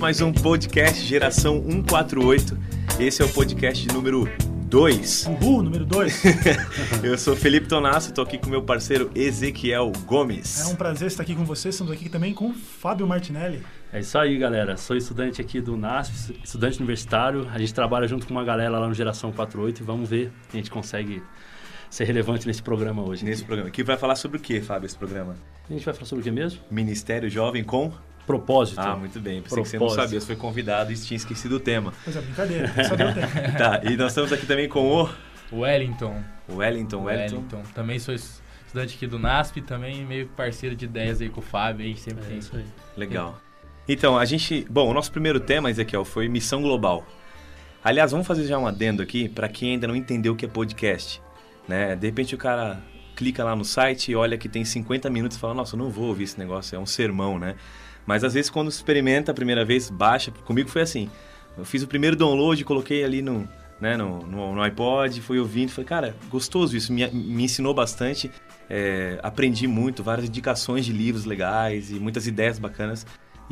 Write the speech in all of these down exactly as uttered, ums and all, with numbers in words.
mais um podcast Geração cento e quarenta e oito. Esse é o podcast número dois. Uhul, número dois. Eu sou Felipe Tonasso, estou aqui com meu parceiro Ezequiel Gomes. É um prazer estar aqui com vocês, estamos aqui também com o Fábio Martinelli. É isso aí, galera. Sou estudante aqui do N A S F, estudante universitário. A gente trabalha junto com uma galera lá no Geração quatrocentos e oito e vamos ver se a gente consegue ser relevante nesse programa hoje. Nesse programa. Que vai falar sobre o que, Fábio, esse programa? A gente vai falar sobre o que mesmo? Ministério Jovem com... Propósito. Ah, muito bem. Pensei que você não sabia, você foi convidado e tinha esquecido o tema. Pois é, brincadeira, não sabia o tema. Tá, e nós estamos aqui também com o... Wellington. Wellington, Wellington. Wellington. Também sou estudante aqui do N A S P, também meio parceiro de ideias aí com o Fábio, aí sempre É tem. isso aí. Legal. Então, a gente... Bom, o nosso primeiro tema, Ezequiel, foi missão global. Aliás, vamos fazer já um adendo aqui para quem ainda não entendeu o que é podcast. Né? De repente o cara clica lá no site e olha que tem cinquenta minutos e fala, nossa, eu não vou ouvir esse negócio, é um sermão, né? Mas às vezes quando experimenta a primeira vez, baixa. Comigo foi assim, eu fiz o primeiro download, coloquei ali no, né, no, no, no iPod, fui ouvindo, falei, cara, gostoso isso, me, me ensinou bastante, é, aprendi muito, várias indicações de livros legais e muitas ideias bacanas.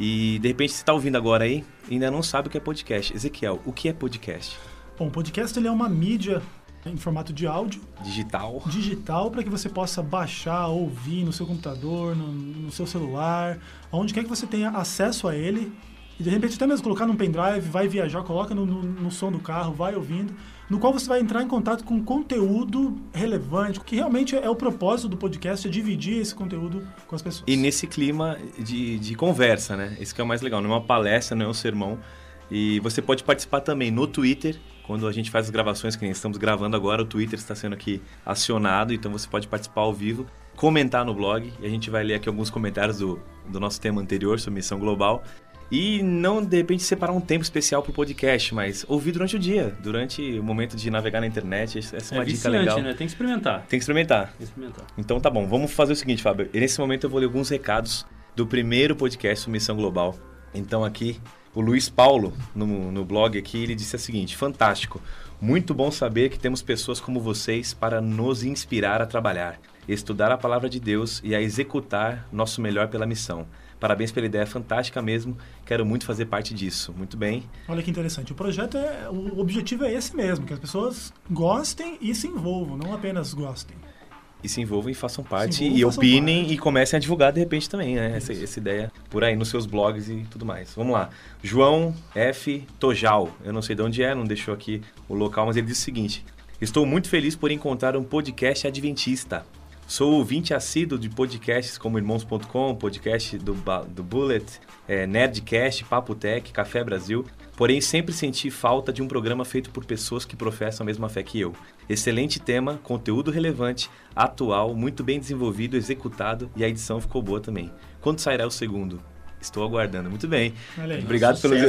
E de repente você está ouvindo agora aí e ainda não sabe o que é podcast. Ezequiel, o que é podcast? Bom, o podcast ele é uma mídia em formato de áudio. Digital. Digital, para que você possa baixar, ouvir no seu computador, no, no seu celular, onde quer que você tenha acesso a ele. E de repente até mesmo colocar num pendrive, vai viajar, coloca no, no, no som do carro, vai ouvindo, no qual você vai entrar em contato com conteúdo relevante, que realmente é o propósito do podcast, é dividir esse conteúdo com as pessoas. E nesse clima de, de conversa, né? Isso que é o mais legal, não é uma palestra, não é um sermão. E você pode participar também no Twitter, quando a gente faz as gravações, que nem estamos gravando agora, o Twitter está sendo aqui acionado, então você pode participar ao vivo, comentar no blog, e a gente vai ler aqui alguns comentários do, do nosso tema anterior sobre missão global. E não, de repente, separar um tempo especial para o podcast, mas ouvir durante o dia, durante o momento de navegar na internet. Essa é uma é dica viciante, legal. Né? Tem que experimentar. Tem que experimentar. Tem que experimentar. Então tá bom, vamos fazer o seguinte, Fábio. Nesse momento eu vou ler alguns recados do primeiro podcast sobre Missão Global. Então aqui, o Luiz Paulo, no, no blog aqui, ele disse o seguinte, fantástico, muito bom saber que temos pessoas como vocês para nos inspirar a trabalhar, estudar a palavra de Deus e a executar nosso melhor pela missão. Parabéns pela ideia fantástica mesmo, quero muito fazer parte disso. Muito bem. Olha que interessante, o projeto, é, o objetivo é esse mesmo, que as pessoas gostem e se envolvam, não apenas gostem. E se envolvam e façam parte, envolvam, e façam opinem parte. E comecem a divulgar de repente também, né? Essa, essa ideia por aí nos seus blogs e tudo mais. Vamos lá. João F. Tojal, eu não sei de onde é, não deixou aqui o local, mas ele disse o seguinte, estou muito feliz por encontrar um podcast adventista. Sou ouvinte assíduo de podcasts como irmãos ponto com, podcast do, do Bullet, é, Nerdcast, Papo Tech, Café Brasil. Porém, sempre senti falta de um programa feito por pessoas que professam a mesma fé que eu. Excelente tema, conteúdo relevante, atual, muito bem desenvolvido, executado e a edição ficou boa também. Quando sairá o segundo? Estou aguardando. Muito bem. Olha aí. Obrigado pelos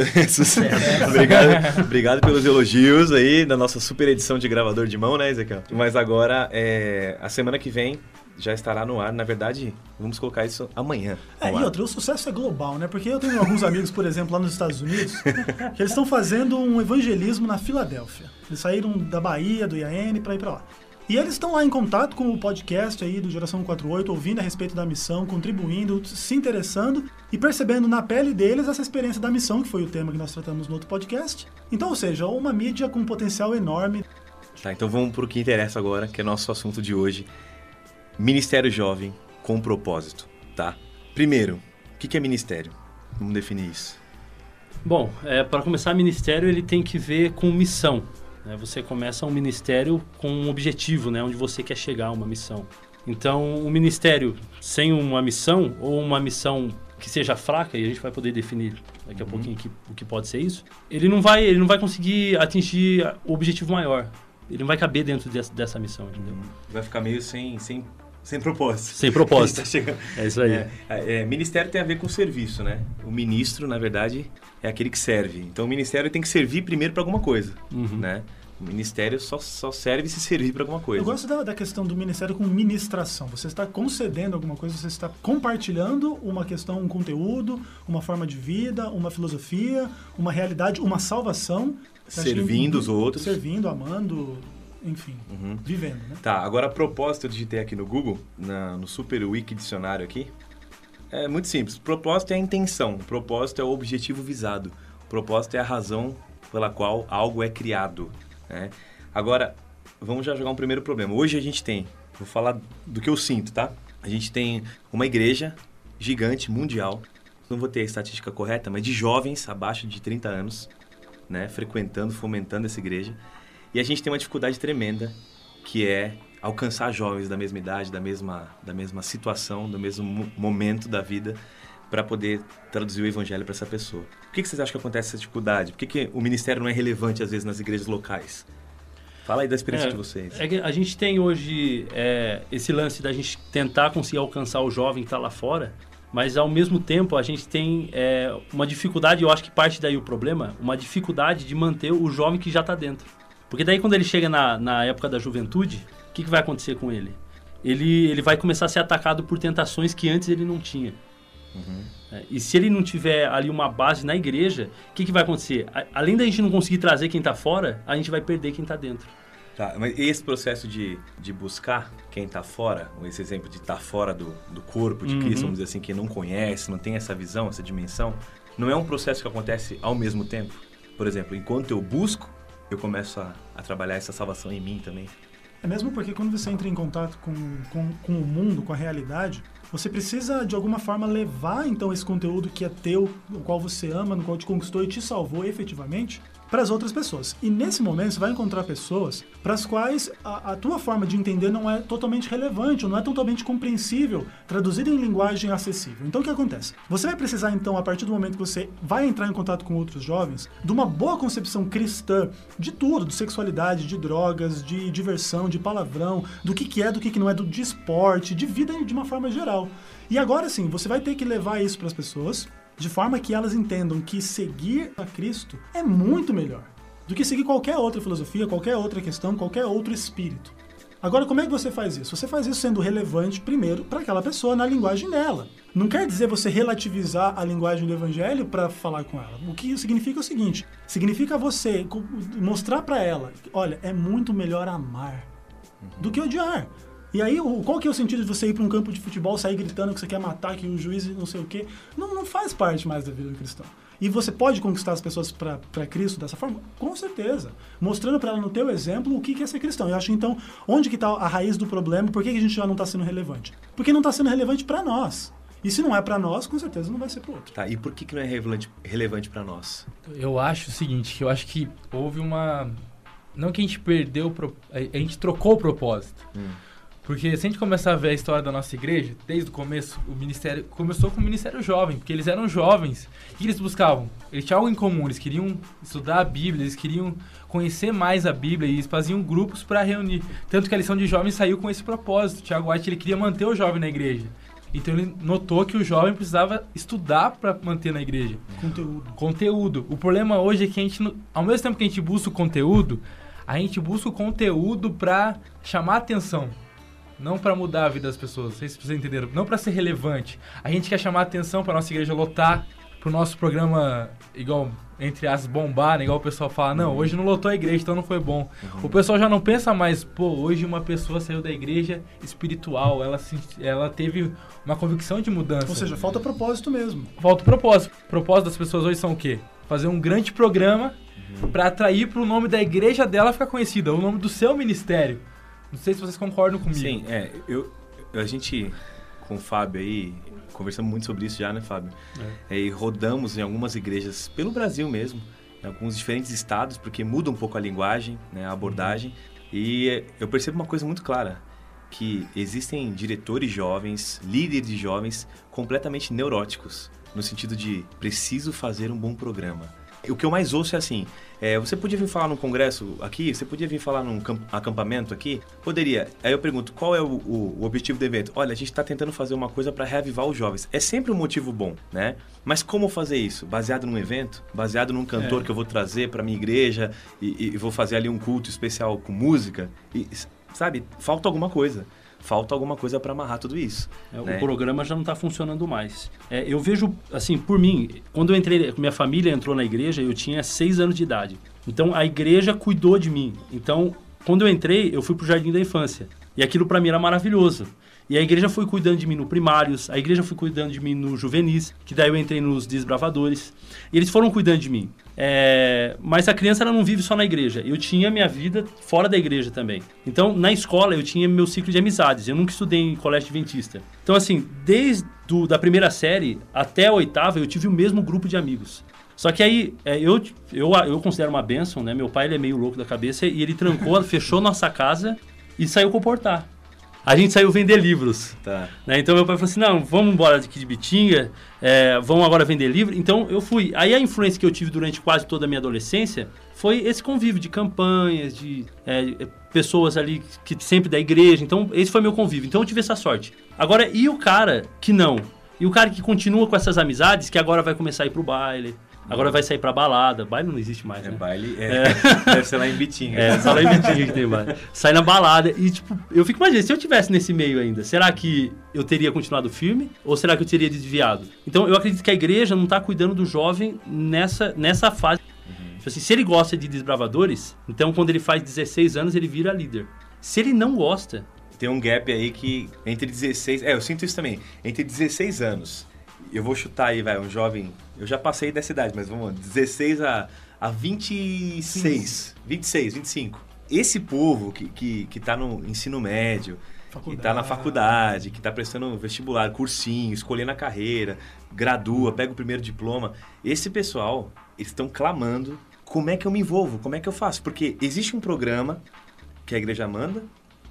obrigado, obrigado pelos elogios aí da nossa super edição de gravador de mão, né, Ezequiel? Mas agora, é, a semana que vem já estará no ar. Na verdade, vamos colocar isso amanhã. É, e outra, o sucesso é global, né? Porque eu tenho alguns amigos, por exemplo, lá nos Estados Unidos, que eles estão fazendo um evangelismo na Filadélfia. Eles saíram da Bahia, do I A N, para ir para lá. E eles estão lá em contato com o podcast aí do Geração quatrocentos e oito, ouvindo a respeito da missão, contribuindo, se interessando e percebendo na pele deles essa experiência da missão, que foi o tema que nós tratamos no outro podcast. Então, ou seja, uma mídia com um potencial enorme. Tá, então vamos para o que interessa agora, que é nosso assunto de hoje. Ministério Jovem com propósito, tá? Primeiro, o que é ministério? Vamos definir isso. Bom, é, para começar, ministério ele tem que ver com missão. Você começa um ministério com um objetivo, né, onde você quer chegar a uma missão. Então, um ministério sem uma missão, ou uma missão que seja fraca, e a gente vai poder definir daqui a uhum. pouquinho que, o que pode ser isso, ele não vai, ele não vai conseguir atingir o objetivo maior. Ele não vai caber dentro dessa, dessa missão, entendeu? Vai ficar meio sem, sem, sem propósito. Sem propósito. Tá chegando. É isso aí. É, é, ministério tem a ver com serviço, né? O ministro, na verdade, é aquele que serve. Então, o ministério tem que servir primeiro para alguma coisa, uhum. né? O ministério só, só serve se servir para alguma coisa. Eu gosto da, da questão do ministério com ministração. Você está concedendo alguma coisa, você está compartilhando uma questão, um conteúdo, uma forma de vida, uma filosofia, uma realidade, uma salvação. Servindo que, os outros. Servindo, amando, enfim, uhum. vivendo, né? Tá, agora a propósito eu digitei aqui no Google, na, no Super Wiki Dicionário aqui, É muito simples. O propósito é a intenção, o propósito é o objetivo visado, o propósito é a razão pela qual algo é criado, né? Agora, vamos já jogar um primeiro problema. Hoje a gente tem, vou falar do que eu sinto, tá? A gente tem uma igreja gigante, mundial, não vou ter a estatística correta, mas de jovens abaixo de trinta anos, né? Frequentando, fomentando essa igreja. E a gente tem uma dificuldade tremenda, que é alcançar jovens da mesma idade, da mesma, da mesma situação, do mesmo momento da vida, para poder traduzir o evangelho para essa pessoa. Por que, que vocês acham que acontece essa dificuldade? Por que, que o ministério não é relevante, às vezes, nas igrejas locais? Fala aí da experiência é, de vocês. É que a gente tem hoje é, esse lance da gente tentar conseguir alcançar o jovem que está lá fora, mas, ao mesmo tempo, a gente tem é, uma dificuldade, eu acho que parte daí o problema, uma dificuldade de manter o jovem que já está dentro. Porque daí, quando ele chega na, na época da juventude, o que, que vai acontecer com ele? ele? Ele vai começar a ser atacado por tentações que antes ele não tinha. Uhum. É, e se ele não tiver ali uma base na igreja, o que, que vai acontecer? A, além da gente não conseguir trazer quem está fora, a gente vai perder quem está dentro. Tá, mas esse processo de, de buscar quem está fora, esse exemplo de estar tá fora do, do corpo de Cristo, uhum. vamos dizer assim, que não conhece, não tem essa visão, essa dimensão, não é um processo que acontece ao mesmo tempo? Por exemplo, enquanto eu busco, eu começo a, a trabalhar essa salvação em mim também. É mesmo porque quando você entra em contato com, com, com o mundo, com a realidade, você precisa, de alguma forma, levar, então, esse conteúdo que é teu, o qual você ama, no qual te conquistou e te salvou efetivamente, para as outras pessoas. E nesse momento você vai encontrar pessoas para as quais a, a tua forma de entender não é totalmente relevante, ou não é totalmente compreensível, traduzida em linguagem acessível. Então o que acontece? Você vai precisar então, a partir do momento que você vai entrar em contato com outros jovens, de uma boa concepção cristã de tudo, de sexualidade, de drogas, de diversão, de palavrão, do que, que é, do que, que não é, do, de esporte, de vida de uma forma geral. E agora sim, você vai ter que levar isso para as pessoas, de forma que elas entendam que seguir a Cristo é muito melhor do que seguir qualquer outra filosofia, qualquer outra questão, qualquer outro espírito. Agora, como é que você faz isso? Você faz isso sendo relevante, primeiro, para aquela pessoa, na linguagem dela. Não quer dizer você relativizar a linguagem do evangelho para falar com ela. O que significa é o seguinte, significa você mostrar para ela, olha, é muito melhor amar do que odiar. E aí, qual que é o sentido de você ir para um campo de futebol, sair gritando que você quer matar, que o juiz não sei o quê? Não, não faz parte mais da vida do cristão. E você pode conquistar as pessoas para Cristo dessa forma? Com certeza. Mostrando para ela no teu exemplo o que, que é ser cristão. Eu acho, então, onde que está a raiz do problema? Por que, que a gente já não está sendo relevante? Porque não está sendo relevante para nós. E se não é para nós, com certeza não vai ser para o outro. Tá, e por que, que não é relevante, relevante para nós? Eu acho o seguinte, que eu acho que houve uma... Não que a gente perdeu, a gente trocou o propósito. Hum. Porque se a gente começar a ver a história da nossa igreja, desde o começo, o ministério começou com o ministério jovem, porque eles eram jovens. O que eles buscavam? Eles tinham algo em comum, eles queriam estudar a Bíblia, eles queriam conhecer mais a Bíblia e eles faziam grupos para reunir. Tanto que a lição de jovens saiu com esse propósito. Tiago White, ele queria manter o jovem na igreja. Então ele notou que o jovem precisava estudar para manter na igreja. Conteúdo. Conteúdo. O problema hoje é que a gente, ao mesmo tempo que a gente busca o conteúdo, a gente busca o conteúdo para chamar atenção. Não para mudar a vida das pessoas, não sei se vocês entenderam, não para ser relevante. A gente quer chamar a atenção para nossa igreja lotar, para o nosso programa, igual, entre as bombar, né? Igual o pessoal fala, não, hoje não lotou a igreja, então não foi bom. Uhum. O pessoal já não pensa mais, pô, hoje uma pessoa saiu da igreja espiritual, ela, se, ela teve uma convicção de mudança. Ou seja, falta propósito mesmo. Falta propósito. O propósito das pessoas hoje são o quê? Fazer um grande programa uhum. para atrair para o nome da igreja dela ficar conhecida, o nome do seu ministério. Não sei se vocês concordam comigo. Sim, é. Eu, a gente, com o Fábio aí, conversamos muito sobre isso já, né, Fábio? É. É, e rodamos em algumas igrejas, pelo Brasil mesmo, em alguns diferentes estados, porque muda um pouco a linguagem, né, a abordagem. E eu percebo uma coisa muito clara, que existem diretores jovens, líderes de jovens, completamente neuróticos, no sentido de preciso fazer um bom programa. O que eu mais ouço é assim, é, você podia vir falar num congresso aqui? Você podia vir falar num acampamento aqui? Poderia. Aí eu pergunto, qual é o, o, o objetivo do evento? Olha, a gente está tentando fazer uma coisa para reavivar os jovens. É sempre um motivo bom, né? Mas como fazer isso? Baseado num evento? Baseado num cantor é. que eu vou trazer para minha igreja e, e vou fazer ali um culto especial com música? E, sabe, falta alguma coisa. Falta alguma coisa para amarrar tudo isso. É, né? O programa já não está funcionando mais. É, eu vejo, assim, por mim, quando eu entrei, minha família entrou na igreja, eu tinha seis anos de idade. Então, a igreja cuidou de mim. Então, Quando eu entrei, eu fui pro Jardim da Infância. E aquilo para mim era maravilhoso. E a igreja foi cuidando de mim no primários, a igreja foi cuidando de mim no juvenis, que daí eu entrei nos desbravadores. E eles foram cuidando de mim. É... Mas a criança ela não vive só na igreja. Eu tinha minha vida fora da igreja também. Então, na escola, eu tinha meu ciclo de amizades. Eu nunca estudei em colégio adventista. Então, assim, desde do, da primeira série até a oitava, eu tive o mesmo grupo de amigos. Só que aí, é, eu, eu, eu considero uma bênção, né? Meu pai ele é meio louco da cabeça e ele trancou, fechou nossa casa e saiu comportar. A gente saiu vender livros. Tá. Né? Então meu pai falou assim, não, vamos embora aqui de Bitinga, é, vamos agora vender livro. Então eu fui. Aí a influência que eu tive durante quase toda a minha adolescência foi esse convívio de campanhas, de é, pessoas ali que sempre da igreja. Então esse foi meu convívio. Então eu tive essa sorte. Agora, e o cara que não? E o cara que continua com essas amizades, que agora vai começar a ir pro baile, agora vai sair pra balada. Baile não existe mais, É né? baile, é, é. Deve ser lá em Bitinga. É, só lá em Bitinga que tem baile. Sai na balada e, tipo, eu fico imaginando, se eu tivesse nesse meio ainda, será que eu teria continuado firme ou será que eu teria desviado? Então, eu acredito que a igreja não tá cuidando do jovem nessa, nessa fase. Uhum. Assim, se ele gosta de desbravadores, então quando ele faz dezesseis anos, ele vira líder. Se ele não gosta... Tem um gap aí que entre dezesseis... É, eu sinto isso também. Entre dezesseis anos... Eu vou chutar aí, vai, um jovem... Eu já passei dessa idade, mas vamos lá. dezesseis a, a vinte e seis. vinte e seis, vinte e cinco. Esse povo que, que, que tá no ensino médio, faculdade. Que tá na faculdade, que tá prestando vestibular, cursinho, escolhendo a carreira, gradua, pega o primeiro diploma. Esse pessoal, eles estão clamando, como é que eu me envolvo? Como é que eu faço? Porque existe um programa que a igreja manda,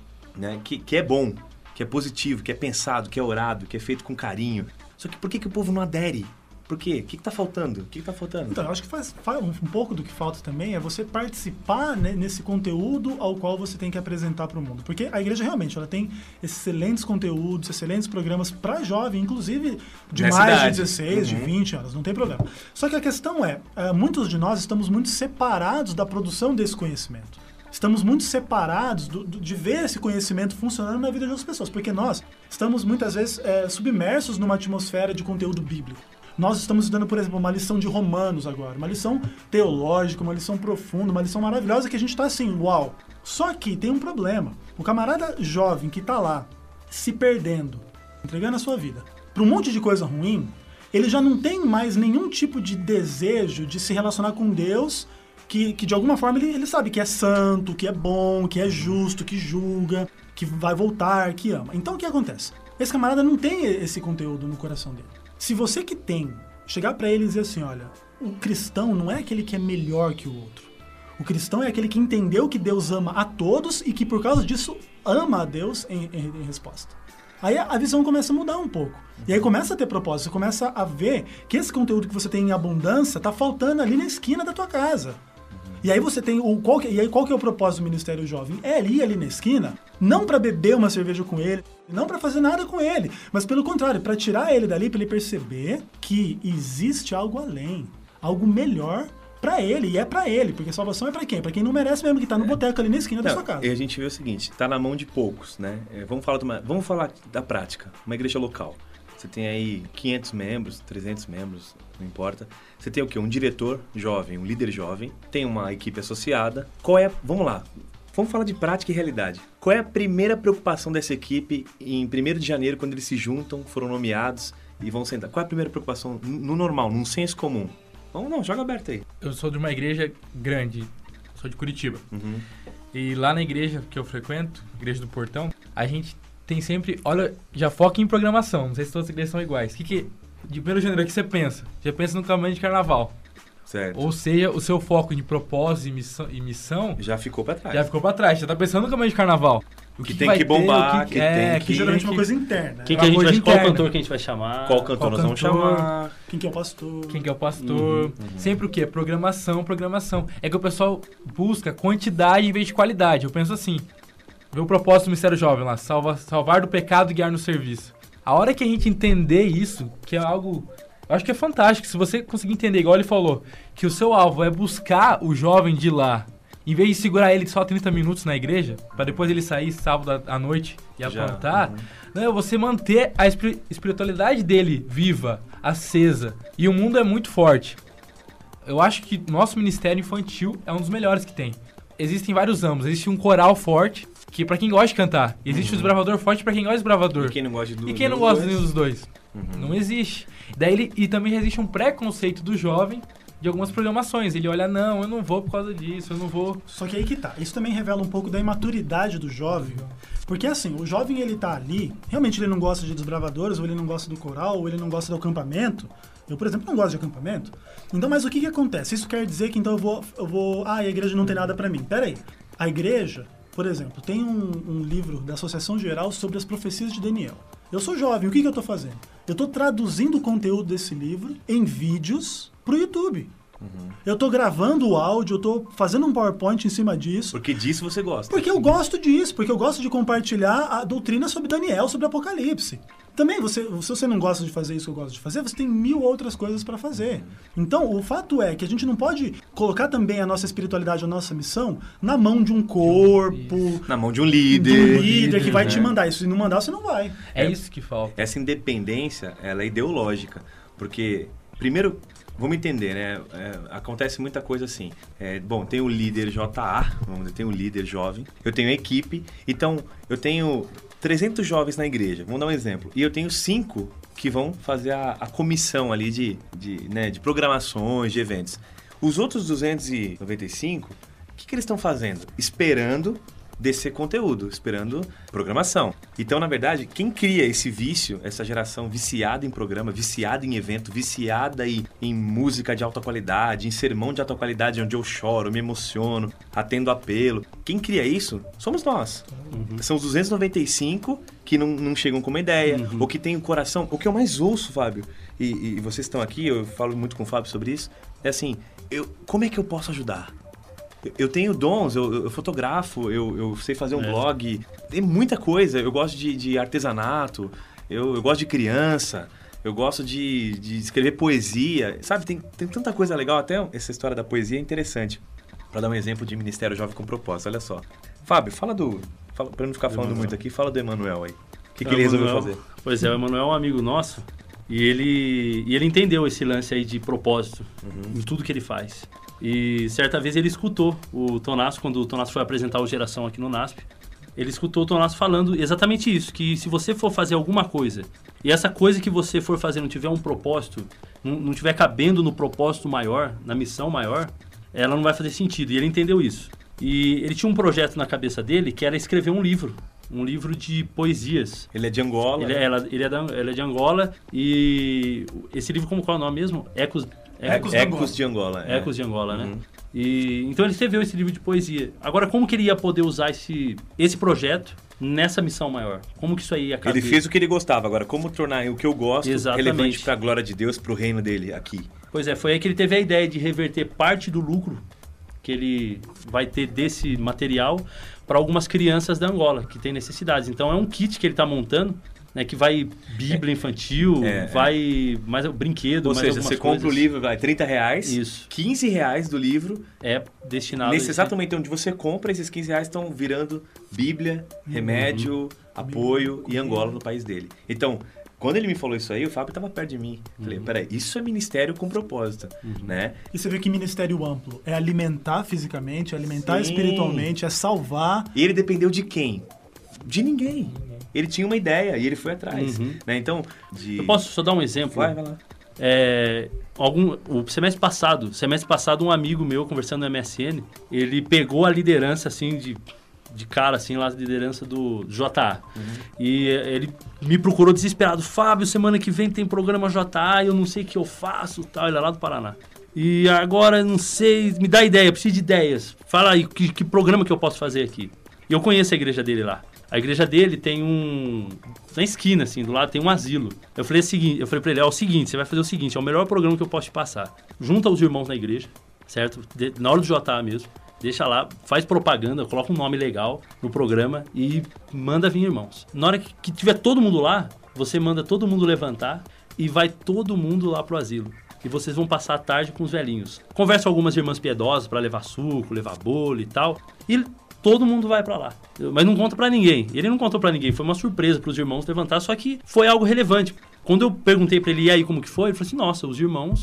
né, que, que é bom, que é positivo, que é pensado, que é orado, que é feito com carinho. Só que por que, que o povo não adere? Por quê? O que está faltando? O que está faltando? Então, eu acho que faz, faz um, um pouco do que falta também é você participar, né, nesse conteúdo ao qual você tem que apresentar para o mundo. Porque a igreja realmente ela tem excelentes conteúdos, excelentes programas para jovem, inclusive de Nessa mais idade. de dezesseis, Uhum. de vinte anos, não tem problema. Só que a questão é, é, muitos de nós estamos muito separados da produção desse conhecimento. Estamos muito separados do, do, de ver esse conhecimento funcionando na vida de outras pessoas, porque nós estamos muitas vezes é, submersos numa atmosfera de conteúdo bíblico. Nós estamos estudando, por exemplo, uma lição de Romanos agora, uma lição teológica, uma lição profunda, uma lição maravilhosa que a gente está assim, uau. Só que tem um problema. O camarada jovem que está lá se perdendo, entregando a sua vida para um monte de coisa ruim, ele já não tem mais nenhum tipo de desejo de se relacionar com Deus. Que, que de alguma forma ele, ele sabe que é santo, que é bom, que é justo, que julga, que vai voltar, que ama. Então o que acontece? Esse camarada não tem esse conteúdo no coração dele. Se você que tem, chegar pra ele e dizer assim, olha, o cristão não é aquele que é melhor que o outro. O cristão é aquele que entendeu que Deus ama a todos e que por causa disso ama a Deus em, em, em resposta. Aí a visão começa a mudar um pouco. E aí começa a ter propósito, você começa a ver que esse conteúdo que você tem em abundância tá faltando ali na esquina da tua casa. E aí você tem o qual que, e aí qual que é o propósito do Ministério Jovem? É ali, ali na esquina, não para beber uma cerveja com ele, não para fazer nada com ele, mas pelo contrário, para tirar ele dali, para ele perceber que existe algo além, algo melhor para ele, e é para ele, porque salvação é para quem? Para quem não merece mesmo, que tá no é. boteco ali na esquina não, da sua casa. E a gente vê o seguinte, tá na mão de poucos, né? É, vamos, falar de uma, vamos falar da prática, uma igreja local. Você tem aí quinhentos membros, trezentos membros, não importa. Você tem o quê? Um diretor jovem, um líder jovem. Tem uma equipe associada. Qual é... Vamos lá. Vamos falar de prática e realidade. Qual é a primeira preocupação dessa equipe em primeiro de janeiro, quando eles se juntam, foram nomeados e vão sentar? Qual é a primeira preocupação no normal, num senso comum? Vamos não, joga aberto aí. Eu sou de uma igreja grande. Sou de Curitiba. Uhum. E lá na igreja que eu frequento, Igreja do Portão, a gente... tem sempre, olha, já foca em programação, não sei se todas as igrejas são iguais. O que que, de primeiro de janeiro, o que você pensa? Já pensa no caminho de carnaval. Certo. Ou seja, o seu foco de propósito e missão, e missão já ficou pra trás. Já ficou pra trás, já tá pensando no caminho de carnaval. O que, que, que tem que bombar, ter, que, que é, tem que... que... geralmente é que, uma coisa interna. Quem que a gente vai, qual cantor que a gente vai chamar? Qual cantor qual nós vamos cantor, chamar? Quem que é o pastor? Quem que é o pastor? Uhum, uhum. Sempre o quê? Programação, programação. É que o pessoal busca quantidade em vez de qualidade. Eu penso assim... Vê o propósito do Ministério Jovem lá, salva, salvar do pecado e guiar no serviço. A hora que a gente entender isso, que é algo... Eu acho que é fantástico, se você conseguir entender, igual ele falou, que o seu alvo é buscar o jovem de lá, em vez de segurar ele só trinta minutos na igreja, para depois ele sair sábado à noite e aprontar, uhum. Não, é você manter a espir- espiritualidade dele viva, acesa. E o mundo é muito forte. Eu acho que nosso ministério infantil é um dos melhores que tem. existem vários âmbitos. Existe um coral forte, que pra quem gosta de cantar. Existe uhum. o desbravador forte pra quem gosta de desbravador. E quem não gosta do E quem não gosta nenhum dos dois? Uhum. Não existe. Daí ele, e também existe um preconceito do jovem de algumas programações. Ele olha, não, eu não vou por causa disso, eu não vou... Só que aí que tá. Isso também revela um pouco da imaturidade do jovem. Porque assim, o jovem ele tá ali, realmente ele não gosta de desbravadores, ou ele não gosta do coral, ou ele não gosta do acampamento. Eu, por exemplo, não gosto de acampamento. Então, mas o que que acontece? Isso quer dizer que então eu vou... Eu vou ah, a igreja não tem nada pra mim. Pera aí. A igreja, por exemplo, tem um, um livro da Associação Geral sobre as profecias de Daniel. Eu sou jovem, o que que eu tô fazendo? Eu tô traduzindo o conteúdo desse livro em vídeos pro YouTube. Uhum. Eu tô gravando o áudio, eu tô fazendo um PowerPoint em cima disso. Porque disso você gosta. Porque eu gosto disso, porque eu gosto de compartilhar a doutrina sobre Daniel, sobre Apocalipse. Também, você, se você não gosta de fazer isso que eu gosto de fazer, você tem mil outras coisas para fazer. Então, o fato é que a gente não pode colocar também a nossa espiritualidade, a nossa missão, na mão de um corpo... Na mão de um líder. De um líder que vai né? te mandar. Isso, se não mandar, você não vai. É, é isso que falta. Essa independência, ela é ideológica. Porque, primeiro... Vamos entender, né? É, acontece muita coisa assim. É, bom, tem o líder J A, vamos dizer, tem o líder jovem, eu tenho a equipe, então eu tenho trezentos jovens na igreja, vamos dar um exemplo, e eu tenho cinco que vão fazer a, a comissão ali de, de, né, de programações, de eventos. Os outros duzentos e noventa e cinco, o que, que eles estão fazendo? Esperando descer conteúdo, esperando programação. Então, na verdade, quem cria esse vício, essa geração viciada em programa, viciada em evento, viciada em, em música de alta qualidade, em sermão de alta qualidade, onde eu choro, me emociono, atendo apelo. Quem cria isso somos nós. Uhum. São os duzentos e noventa e cinco que não, não chegam com uma ideia, uhum. ou que tem o coração. O que eu mais ouço, Fábio, e, e vocês estão aqui, eu falo muito com o Fábio sobre isso, é assim, eu, como é que eu posso ajudar? Eu tenho dons, eu, eu fotografo, eu, eu sei fazer um é. blog, tem muita coisa. Eu gosto de, de artesanato, eu, eu gosto de criança, eu gosto de, de escrever poesia, sabe? Tem, tem tanta coisa legal, até essa história da poesia é interessante. Para dar um exemplo de Ministério Jovem com Propósito, olha só. Fábio, fala do... Fala, pra não ficar falando Emanuel. muito aqui, fala do Emanuel aí. O que, que ele resolveu fazer? Pois é, o Emanuel é um amigo nosso e ele, e ele entendeu esse lance aí de propósito uhum. em tudo que ele faz. E certa vez ele escutou o Tonasso, quando o Tonasso foi apresentar o Geração aqui no NASP, ele escutou o Tonasso falando exatamente isso, que se você for fazer alguma coisa, e essa coisa que você for fazer não tiver um propósito, não, não tiver cabendo no propósito maior, na missão maior, ela não vai fazer sentido. E ele entendeu isso. E ele tinha um projeto na cabeça dele que era escrever um livro. Um livro de poesias. Ele é de Angola. Ele é, ela, ele é, da, ele é de Angola. E esse livro, como qual é o nome mesmo? Ecos... Ecos, Ecos de Angola. É. Ecos de Angola, né? Uhum. E, então ele escreveu esse livro de poesia. Agora, como que ele ia poder usar esse, esse projeto nessa missão maior? Como que isso aí ia caber? Ele fez o que ele gostava. Agora, como tornar o que eu gosto Exatamente. relevante para a glória de Deus, para o reino dele aqui? Pois é, foi aí que ele teve a ideia de reverter parte do lucro que ele vai ter desse material para algumas crianças da Angola, que têm necessidades. Então, é um kit que ele está montando, né, que vai Bíblia infantil, é, vai é. mais brinquedo, Ou mais seja, você coisas. compra o livro, vai trinta reais, Isso. quinze reais do livro é destinado nesse a exato momento onde você compra, esses quinze reais estão virando Bíblia, remédio, uhum. apoio uhum. e Angola no país dele. Então, quando ele me falou isso aí, o Fábio estava perto de mim. Falei, uhum. peraí, isso é ministério com propósito, uhum. né? E você vê que ministério amplo é alimentar fisicamente, é alimentar Sim. espiritualmente, é salvar. E ele dependeu de quem? De ninguém. Ele tinha uma ideia e ele foi atrás. Uhum. Né? Então, de... Eu posso só dar um exemplo? Vai, vai lá. É, algum, o semestre passado, semestre passado, um amigo meu, conversando no M S N, ele pegou a liderança, assim, de... de cara, assim, lá, a liderança do J A. Uhum. E ele me procurou desesperado. Fábio, semana que vem tem programa J A, eu não sei o que eu faço, tal. Ele é lá do Paraná. E agora, não sei, me dá ideia, preciso de ideias. Fala aí, que, que programa que eu posso fazer aqui? E eu conheço a igreja dele lá. A igreja dele tem um... Na esquina, assim, do lado tem um asilo. Eu falei, o seguinte, eu falei pra ele, é o seguinte, você vai fazer o seguinte, é o melhor programa que eu posso te passar. Junta os irmãos na igreja, certo? De, na hora do J A mesmo. Deixa lá, faz propaganda, coloca um nome legal no programa e manda vir irmãos. Na hora que, que tiver todo mundo lá, você manda todo mundo levantar e vai todo mundo lá pro asilo. E vocês vão passar a tarde com os velhinhos. Conversa com algumas irmãs piedosas para levar suco, levar bolo e tal. E todo mundo vai para lá. Mas não conta para ninguém. Ele não contou para ninguém. Foi uma surpresa para os irmãos levantar, só que foi algo relevante. Quando eu perguntei para ele, e aí, como que foi? Ele falou assim, nossa, os irmãos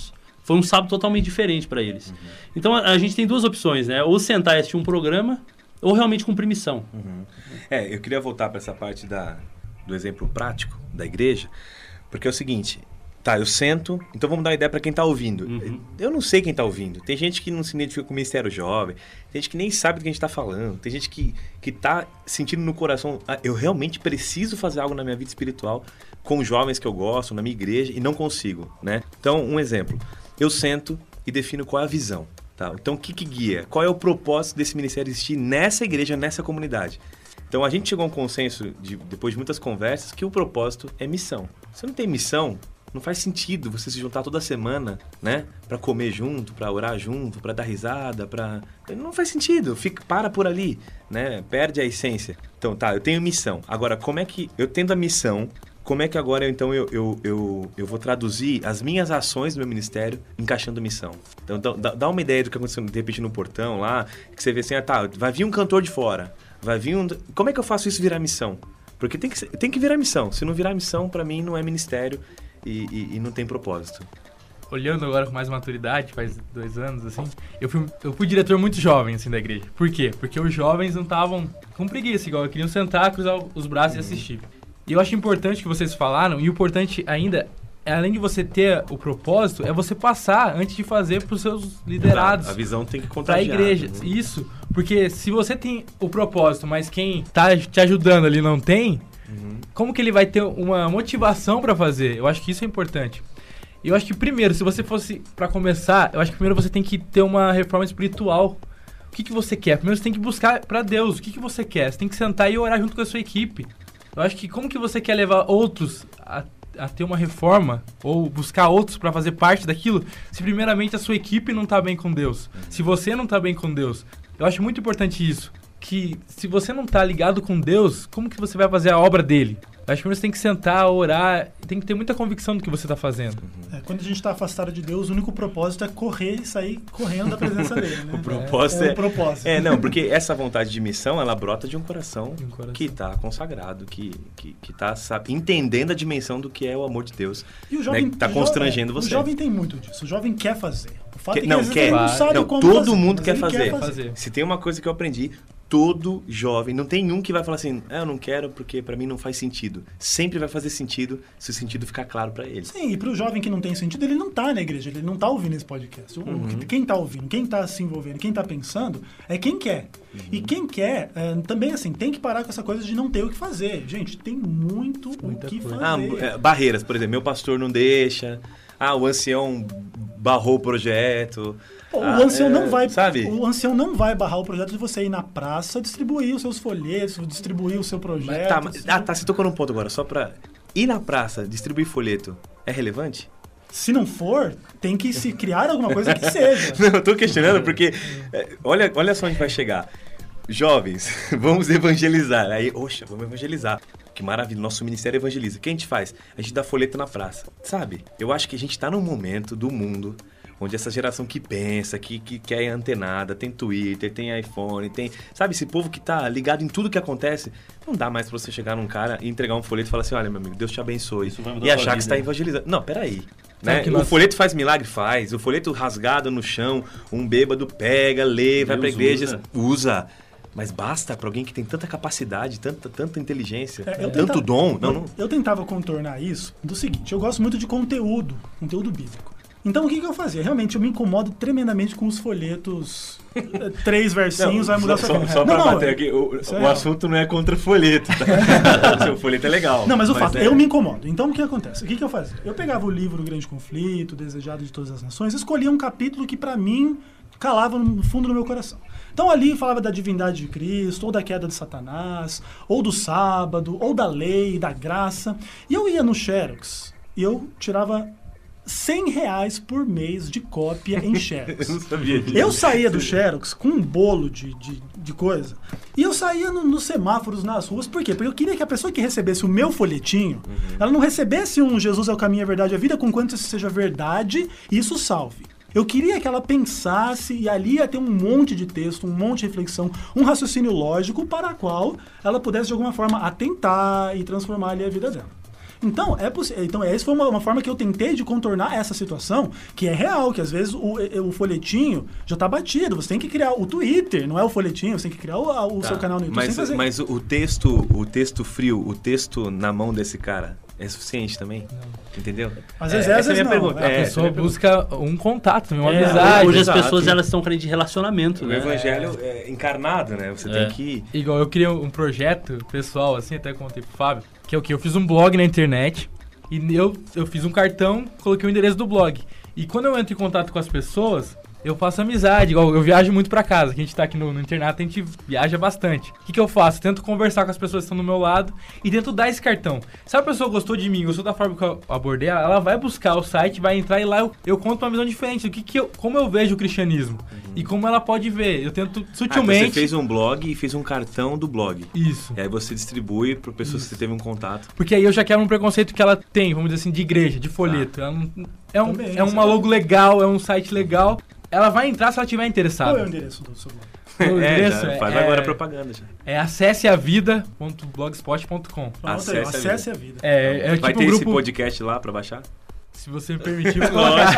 Foi um sábado totalmente diferente para eles. Uhum. Então, a, a gente tem duas opções, né? Ou sentar e assistir um programa, ou realmente cumprir missão. Uhum. É, eu queria voltar para essa parte da, do exemplo prático da igreja, porque é o seguinte, tá, eu sento, então vamos dar uma ideia para quem está ouvindo. Uhum. Eu não sei quem está ouvindo. Tem gente que não se identifica com o Ministério Jovem, tem gente que nem sabe do que a gente está falando, tem gente que está sentindo no coração, ah, eu realmente preciso fazer algo na minha vida espiritual com os jovens que eu gosto, na minha igreja, e não consigo, né? Então, um exemplo, eu sento e defino qual é a visão. Tá? Então, o que, que guia? Qual é o propósito desse ministério existir nessa igreja, nessa comunidade? Então, a gente chegou a um consenso, de, depois de muitas conversas, que o propósito é missão. Se não tem missão, não faz sentido você se juntar toda semana, né? Para comer junto, para orar junto, para dar risada, para... Não faz sentido, fica, para por ali, né? Perde a essência. Então, tá, eu tenho missão. Agora, como é que eu tendo a missão... Como é que agora, então, eu, eu, eu, eu vou traduzir as minhas ações do meu ministério encaixando missão? Então, dá, dá uma ideia do que aconteceu, de repente, no portão lá, que você vê assim, ah, tá, vai vir um cantor de fora, vai vir um... Como é que eu faço isso virar missão? Porque tem que, tem que virar missão. Se não virar missão, para mim, não é ministério e, e, e não tem propósito. Olhando agora com mais maturidade, faz dois anos, assim, eu fui, eu fui diretor muito jovem, assim, da igreja. Por quê? Porque os jovens não estavam com preguiça, igual, queriam sentar, cruzar os braços uhum. e assistir. E eu acho importante que vocês falaram, e o importante ainda, é, além de você ter o propósito, é você passar antes de fazer para os seus liderados. A visão tem que contagiar. Para a igreja, né? Isso. Porque se você tem o propósito, mas quem está te ajudando ali não tem, uhum. como que ele vai ter uma motivação para fazer? Eu acho que isso é importante. E eu acho que primeiro, se você fosse para começar, eu acho que primeiro você tem que ter uma reforma espiritual. O que, que você quer? Primeiro você tem que buscar para Deus. O que, que você quer? Você tem que sentar e orar junto com a sua equipe. Eu acho que como que você quer levar outros a, a ter uma reforma ou buscar outros para fazer parte daquilo se primeiramente a sua equipe não está bem com Deus, se você não está bem com Deus? Eu acho muito importante isso, que se você não está ligado com Deus, como que você vai fazer a obra dele? Eu acho que você tem que sentar, orar, tem que ter muita convicção do que você está fazendo. É, quando a gente está afastado de Deus, o único propósito é correr e sair correndo da presença dele, né? O propósito é... é, é o propósito. É, não, porque essa vontade de missão, ela brota de um coração, de um coração. que está consagrado, que que que está entendendo a dimensão do que é o amor de Deus. E o jovem está, né, constrangendo é, você. O jovem tem muito disso. O jovem quer fazer. O fato que, é que não, às vezes quer. ele não sabe não, como todo fazer, mundo quer fazer. quer fazer. Se tem uma coisa que eu aprendi, todo jovem, não tem um que vai falar assim, ah, eu não quero porque para mim não faz sentido. Sempre vai fazer sentido se o sentido ficar claro para ele. Sim, e para o jovem que não tem sentido, ele não tá na igreja, ele não tá ouvindo esse podcast. Uhum. Quem tá ouvindo, quem tá se envolvendo, quem tá pensando, é quem quer. Uhum. E quem quer, é, também assim, tem que parar com essa coisa de não ter o que fazer. Gente, tem muito Muita o que coisa. fazer. Ah, barreiras, por exemplo, meu pastor não deixa, ah, o ancião barrou o projeto... O ah, ancião é, não vai, sabe? o ancião não vai barrar o projeto de você ir na praça, distribuir os seus folhetos, distribuir o seu projeto. Tá, mas, ah, tá, você tocou num ponto agora, só pra ir na praça, distribuir folheto, é relevante? Se não for, tem que se criar alguma coisa que seja. Não, eu tô questionando porque, é, olha, olha só onde vai chegar. Jovens, vamos evangelizar. Aí, oxa, vamos evangelizar. Que maravilha, nosso ministério evangeliza. O que a gente faz? A gente dá folheto na praça, sabe? Eu acho que a gente tá num momento do mundo onde essa geração que pensa, que, que, que é antenada, tem Twitter, tem iPhone, tem... Sabe, esse povo que tá ligado em tudo que acontece, não dá mais pra você chegar num cara e entregar um folheto e falar assim, olha, meu amigo, Deus te abençoe. E achar que você tá evangelizando. Não, peraí. Né? O nós... folheto faz milagre? Faz. O folheto rasgado no chão, um bêbado pega, lê, Deus vai pra igreja, usa. usa. Mas basta para alguém que tem tanta capacidade, tanta, tanta inteligência, é, tanto tentava, dom. Não, eu, não... eu tentava contornar isso do seguinte, eu gosto muito de conteúdo, conteúdo bíblico. Então, o que, que eu fazia? Realmente, eu me incomodo tremendamente com os folhetos. Três versinhos, não, vai mudar só, sua vida. Só, só pra bater aqui, o, o é assunto não é contra folheto, tá? O seu folheto é legal. Não, mas o mas fato, é... eu me incomodo. Então, o que acontece? O que, que eu fazia? Eu pegava o livro O Grande Conflito, Desejado de Todas as Nações, escolhia um capítulo que, pra mim, calava no fundo do meu coração. Então, ali falava da divindade de Cristo, ou da queda de Satanás, ou do sábado, ou da lei, da graça. E eu ia no Xerox e eu tirava cem reais por mês de cópia em Xerox. Eu não sabia disso. Eu saía do Xerox com um bolo de, de, de coisa e eu saía no, nos semáforos, nas ruas. Por quê? Porque eu queria que a pessoa que recebesse o meu folhetinho, uhum. ela não recebesse um Jesus é o caminho, a verdade e a vida, conquanto isso seja verdade e isso salve. Eu queria que ela pensasse e ali ia ter um monte de texto, um monte de reflexão, um raciocínio lógico para a qual ela pudesse de alguma forma atentar e transformar ali a vida dela. Então, é poss... então essa foi uma, uma forma que eu tentei de contornar essa situação, que é real, que às vezes o, o folhetinho já tá batido. Você tem que criar o Twitter, não é o folhetinho, você tem que criar o, o Tá, seu canal no YouTube. Mas, sem fazer. mas o texto, o texto frio, o texto na mão desse cara, é suficiente também? Não. Entendeu? Às vezes é, é, às essa é a vezes minha não. pergunta. É. É, A pessoa essa é a busca um contato, uma É, amizade. hoje as exato. pessoas elas estão carentes de relacionamento, O né? evangelho é encarnado, né? Você É. tem que... Igual eu criei um projeto pessoal, assim, até contei pro Fábio, que é o quê? Eu fiz um blog na internet e eu, eu fiz um cartão, coloquei o endereço do blog. E quando eu entro em contato com as pessoas, eu faço amizade. Igual eu viajo muito pra casa, que a gente tá aqui no, no internato, a gente viaja bastante. O que, que eu faço? Tento conversar com as pessoas que estão do meu lado e tento dar esse cartão. Se a pessoa gostou de mim, gostou da forma que eu abordei, ela, ela vai buscar o site, vai entrar e lá eu, eu conto uma visão diferente. O que que eu, como eu vejo o cristianismo e como ela pode ver. Eu tento Ah, então sutilmente... você fez um blog e fez um cartão do blog. Isso. E aí você distribui para pessoas que você teve um contato. Porque aí eu já quero um preconceito que ela tem, vamos dizer assim, de igreja, de folheto. Ela não- é, um, Também, é uma isso é logo legal, é um site legal. Ela vai entrar se ela estiver Qual é o interessada. endereço do seu blog? O é, endereço já, é- faz é- agora a propaganda já. É acesse a vida ponto blogspot ponto com. Pronto, aí, Acesse a acesse a vida. É, é Vai tipo ter um esse grupo, podcast lá para baixar? se você me permitir, eu vou colocar.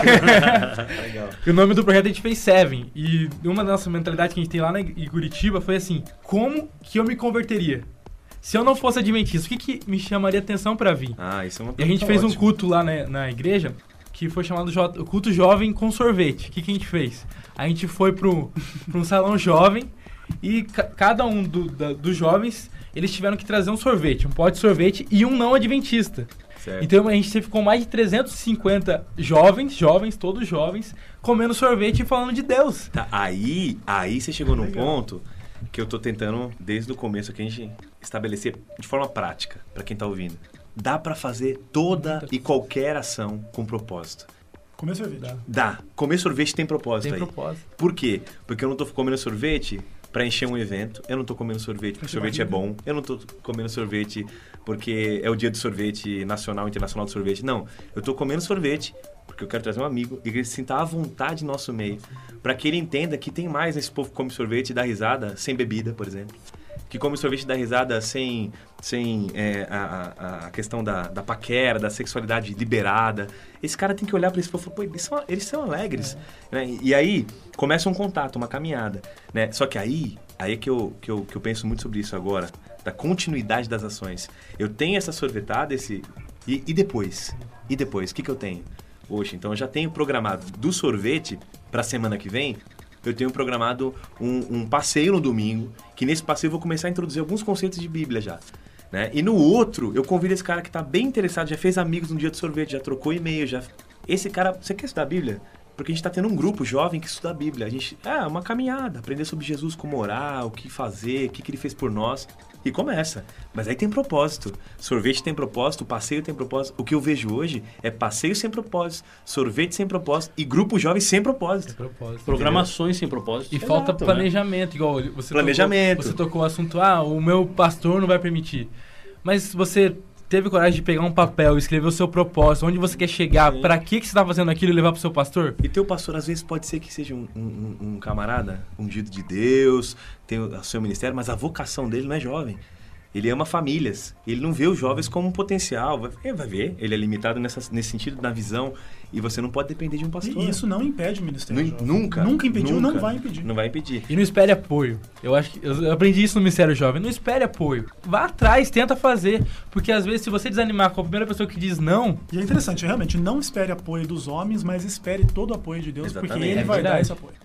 Legal. E o nome do projeto a gente fez Seven. E uma das nossas mentalidades que a gente tem lá na, em Curitiba foi assim, como que eu me converteria? Se eu não fosse adventista, o que, que me chamaria atenção pra vir? Ah, isso é uma E a gente pergunta fez um ótima. culto lá na, na igreja, que foi chamado jo o culto jovem com sorvete. O que, que a gente fez? A gente foi pro, pro um salão jovem e ca cada um do, da, dos jovens, eles tiveram que trazer um sorvete, um pote de sorvete e um não adventista. Certo. Então a gente ficou mais de trezentos e cinquenta jovens, jovens, todos jovens, comendo sorvete e falando de Deus. Tá, aí, aí você chegou num Legal. ponto que eu tô tentando, desde o começo, que a gente estabelecer de forma prática, para quem tá ouvindo. Dá para fazer toda e qualquer ação com propósito. Comer sorvete. Dá. Comer sorvete tem propósito Tem aí. propósito. Por quê? Porque eu não tô comendo sorvete para encher um evento. Eu não tô comendo sorvete porque Encher sorvete é barriga. bom. Eu não tô comendo sorvete porque é o dia do sorvete nacional, internacional do sorvete. Não. Eu tô comendo sorvete porque eu quero trazer um amigo e que ele se sinta à vontade no nosso meio. Para que ele entenda que tem mais nesse povo que come sorvete e dá risada sem bebida, por exemplo. Que come sorvete e dá risada sem, sem é, a, a, a questão da, da paquera, da sexualidade liberada. Esse cara tem que olhar para esse povo e falar, pô, eles são, eles são alegres. Né? E, e aí começa um contato, uma caminhada. Né? Só que aí, aí é que eu, que, eu, que eu penso muito sobre isso agora, da continuidade das ações. Eu tenho essa sorvetada, esse... E, e depois? E depois? O que, que eu tenho hoje? Então eu já tenho programado do sorvete para a semana que vem. Eu tenho programado um, um passeio no domingo, que nesse passeio eu vou começar a introduzir alguns conceitos de Bíblia já. Né? E no outro, eu convido esse cara que está bem interessado, já fez amigos no dia do sorvete, já trocou e-mail, já... Esse cara, você quer estudar a Bíblia? Porque a gente está tendo um grupo jovem que estuda a Bíblia. A gente, é uma caminhada, aprender sobre Jesus, como orar, o que fazer, o que, que ele fez por nós. E começa. Mas aí tem propósito. Sorvete tem propósito, passeio tem propósito. O que eu vejo hoje é passeio sem propósito, sorvete sem propósito e grupo jovem sem propósito. Tem propósito. Programações sem propósito. E Exato, falta né? planejamento, igual você Planejamento. Tocou, você tocou o assunto, ah, o meu pastor não vai permitir. Mas você teve coragem de pegar um papel, escrever o seu propósito, onde você quer chegar, Sim. pra que, que você tá fazendo aquilo e levar pro seu pastor? E teu pastor, às vezes, pode ser que seja um, um, um camarada ungido de Deus, tem o seu ministério, mas a vocação dele não é jovem. Ele ama famílias. Ele não vê os jovens como um potencial. Vai, ele vai ver. Ele é limitado nessa, nesse sentido, na visão. E você não pode depender de um pastor. E isso não impede o ministério. Nu- jovem. nunca. Nunca impediu, nunca. não vai impedir. Não vai impedir. E não espere apoio. Eu acho que eu aprendi isso no Ministério Jovem. Não espere apoio. Vá atrás, tenta fazer. Porque às vezes, se você desanimar com a primeira pessoa que diz não, E é interessante, realmente, não espere apoio dos homens, mas espere todo o apoio de Deus, porque Exatamente. ele É vai dar verdade. esse apoio.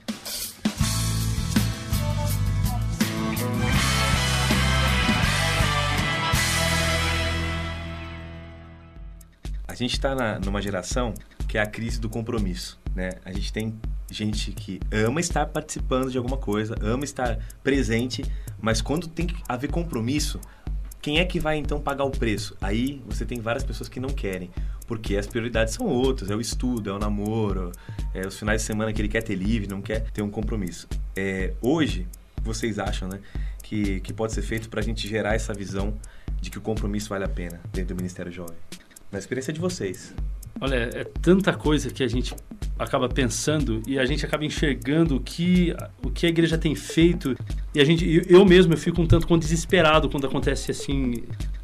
A gente está numa geração que é a crise do compromisso, né? A gente tem gente que ama estar participando de alguma coisa, ama estar presente, mas quando tem que haver compromisso, quem é que vai então pagar o preço? Aí você tem várias pessoas que não querem, porque as prioridades são outras, é o estudo, é o namoro, é os finais de semana que ele quer ter livre, não quer ter um compromisso. É, hoje, vocês acham, né, que, que pode ser feito para a gente gerar essa visão de que o compromisso vale a pena dentro do Ministério Jovem? Na experiência de vocês. Olha, é tanta coisa que a gente acaba pensando e a gente acaba enxergando o que, o que a igreja tem feito. E a gente, eu mesmo eu fico um tanto quanto desesperado quando acontece assim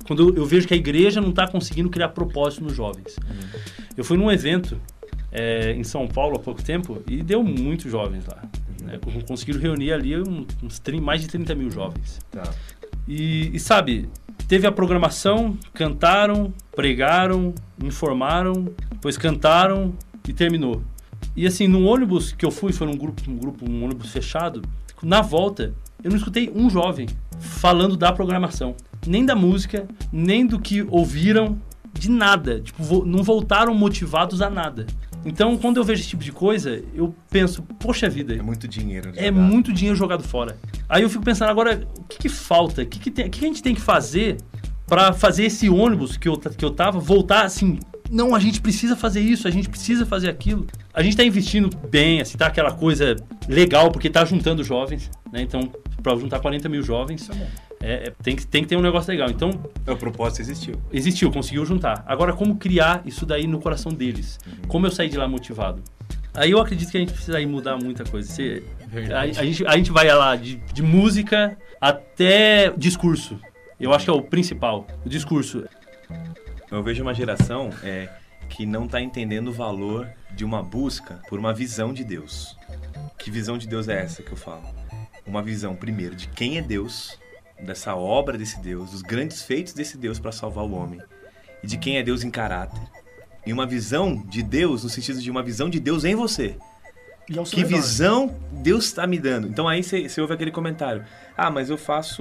quando eu, eu vejo que a igreja não está conseguindo criar propósito nos jovens. Uhum. Eu fui num evento é, em São Paulo há pouco tempo e deu muitos jovens lá. Uhum. Né? Conseguiram reunir ali uns trinta, mais de trinta mil jovens. Tá. E, e sabe, teve a programação, cantaram, pregaram, informaram, depois cantaram e terminou. E assim, no ônibus que eu fui, foi num grupo, um grupo, um ônibus fechado, na volta, eu não escutei um jovem falando da programação. Nem da música, nem do que ouviram, de nada. Tipo, vo- não voltaram motivados a nada. Então, quando eu vejo esse tipo de coisa, eu penso, poxa vida... É muito dinheiro É jogado. muito dinheiro jogado fora. Aí eu fico pensando, agora, o que, que falta? O que, que, tem, o que, que a gente tem que fazer para fazer esse ônibus que eu, que eu tava voltar assim... Não, a gente precisa fazer isso, a gente precisa fazer aquilo. A gente tá investindo bem, assim, tá aquela coisa legal, porque tá juntando jovens, né? Então, para juntar quarenta mil jovens, é, é, tem, que, tem que ter um negócio legal. Então... O propósito existiu. Existiu, conseguiu juntar. Agora, como criar isso daí no coração deles? Uhum. Como eu sair de lá motivado? Aí eu acredito que a gente precisa aí mudar muita coisa. Você, a, a, gente, a gente vai lá de, de música até discurso. Eu acho que é o principal, o discurso. Eu vejo uma geração é, que não está entendendo o valor de uma busca por uma visão de Deus. Que visão de Deus é essa que eu falo? Uma visão, primeiro, de quem é Deus, dessa obra desse Deus, dos grandes feitos desse Deus para salvar o homem. E de quem é Deus em caráter. E uma visão de Deus no sentido de uma visão de Deus em você. E ao seu Que redor. visão Deus está me dando? Então aí você ouve aquele comentário. Ah, mas eu faço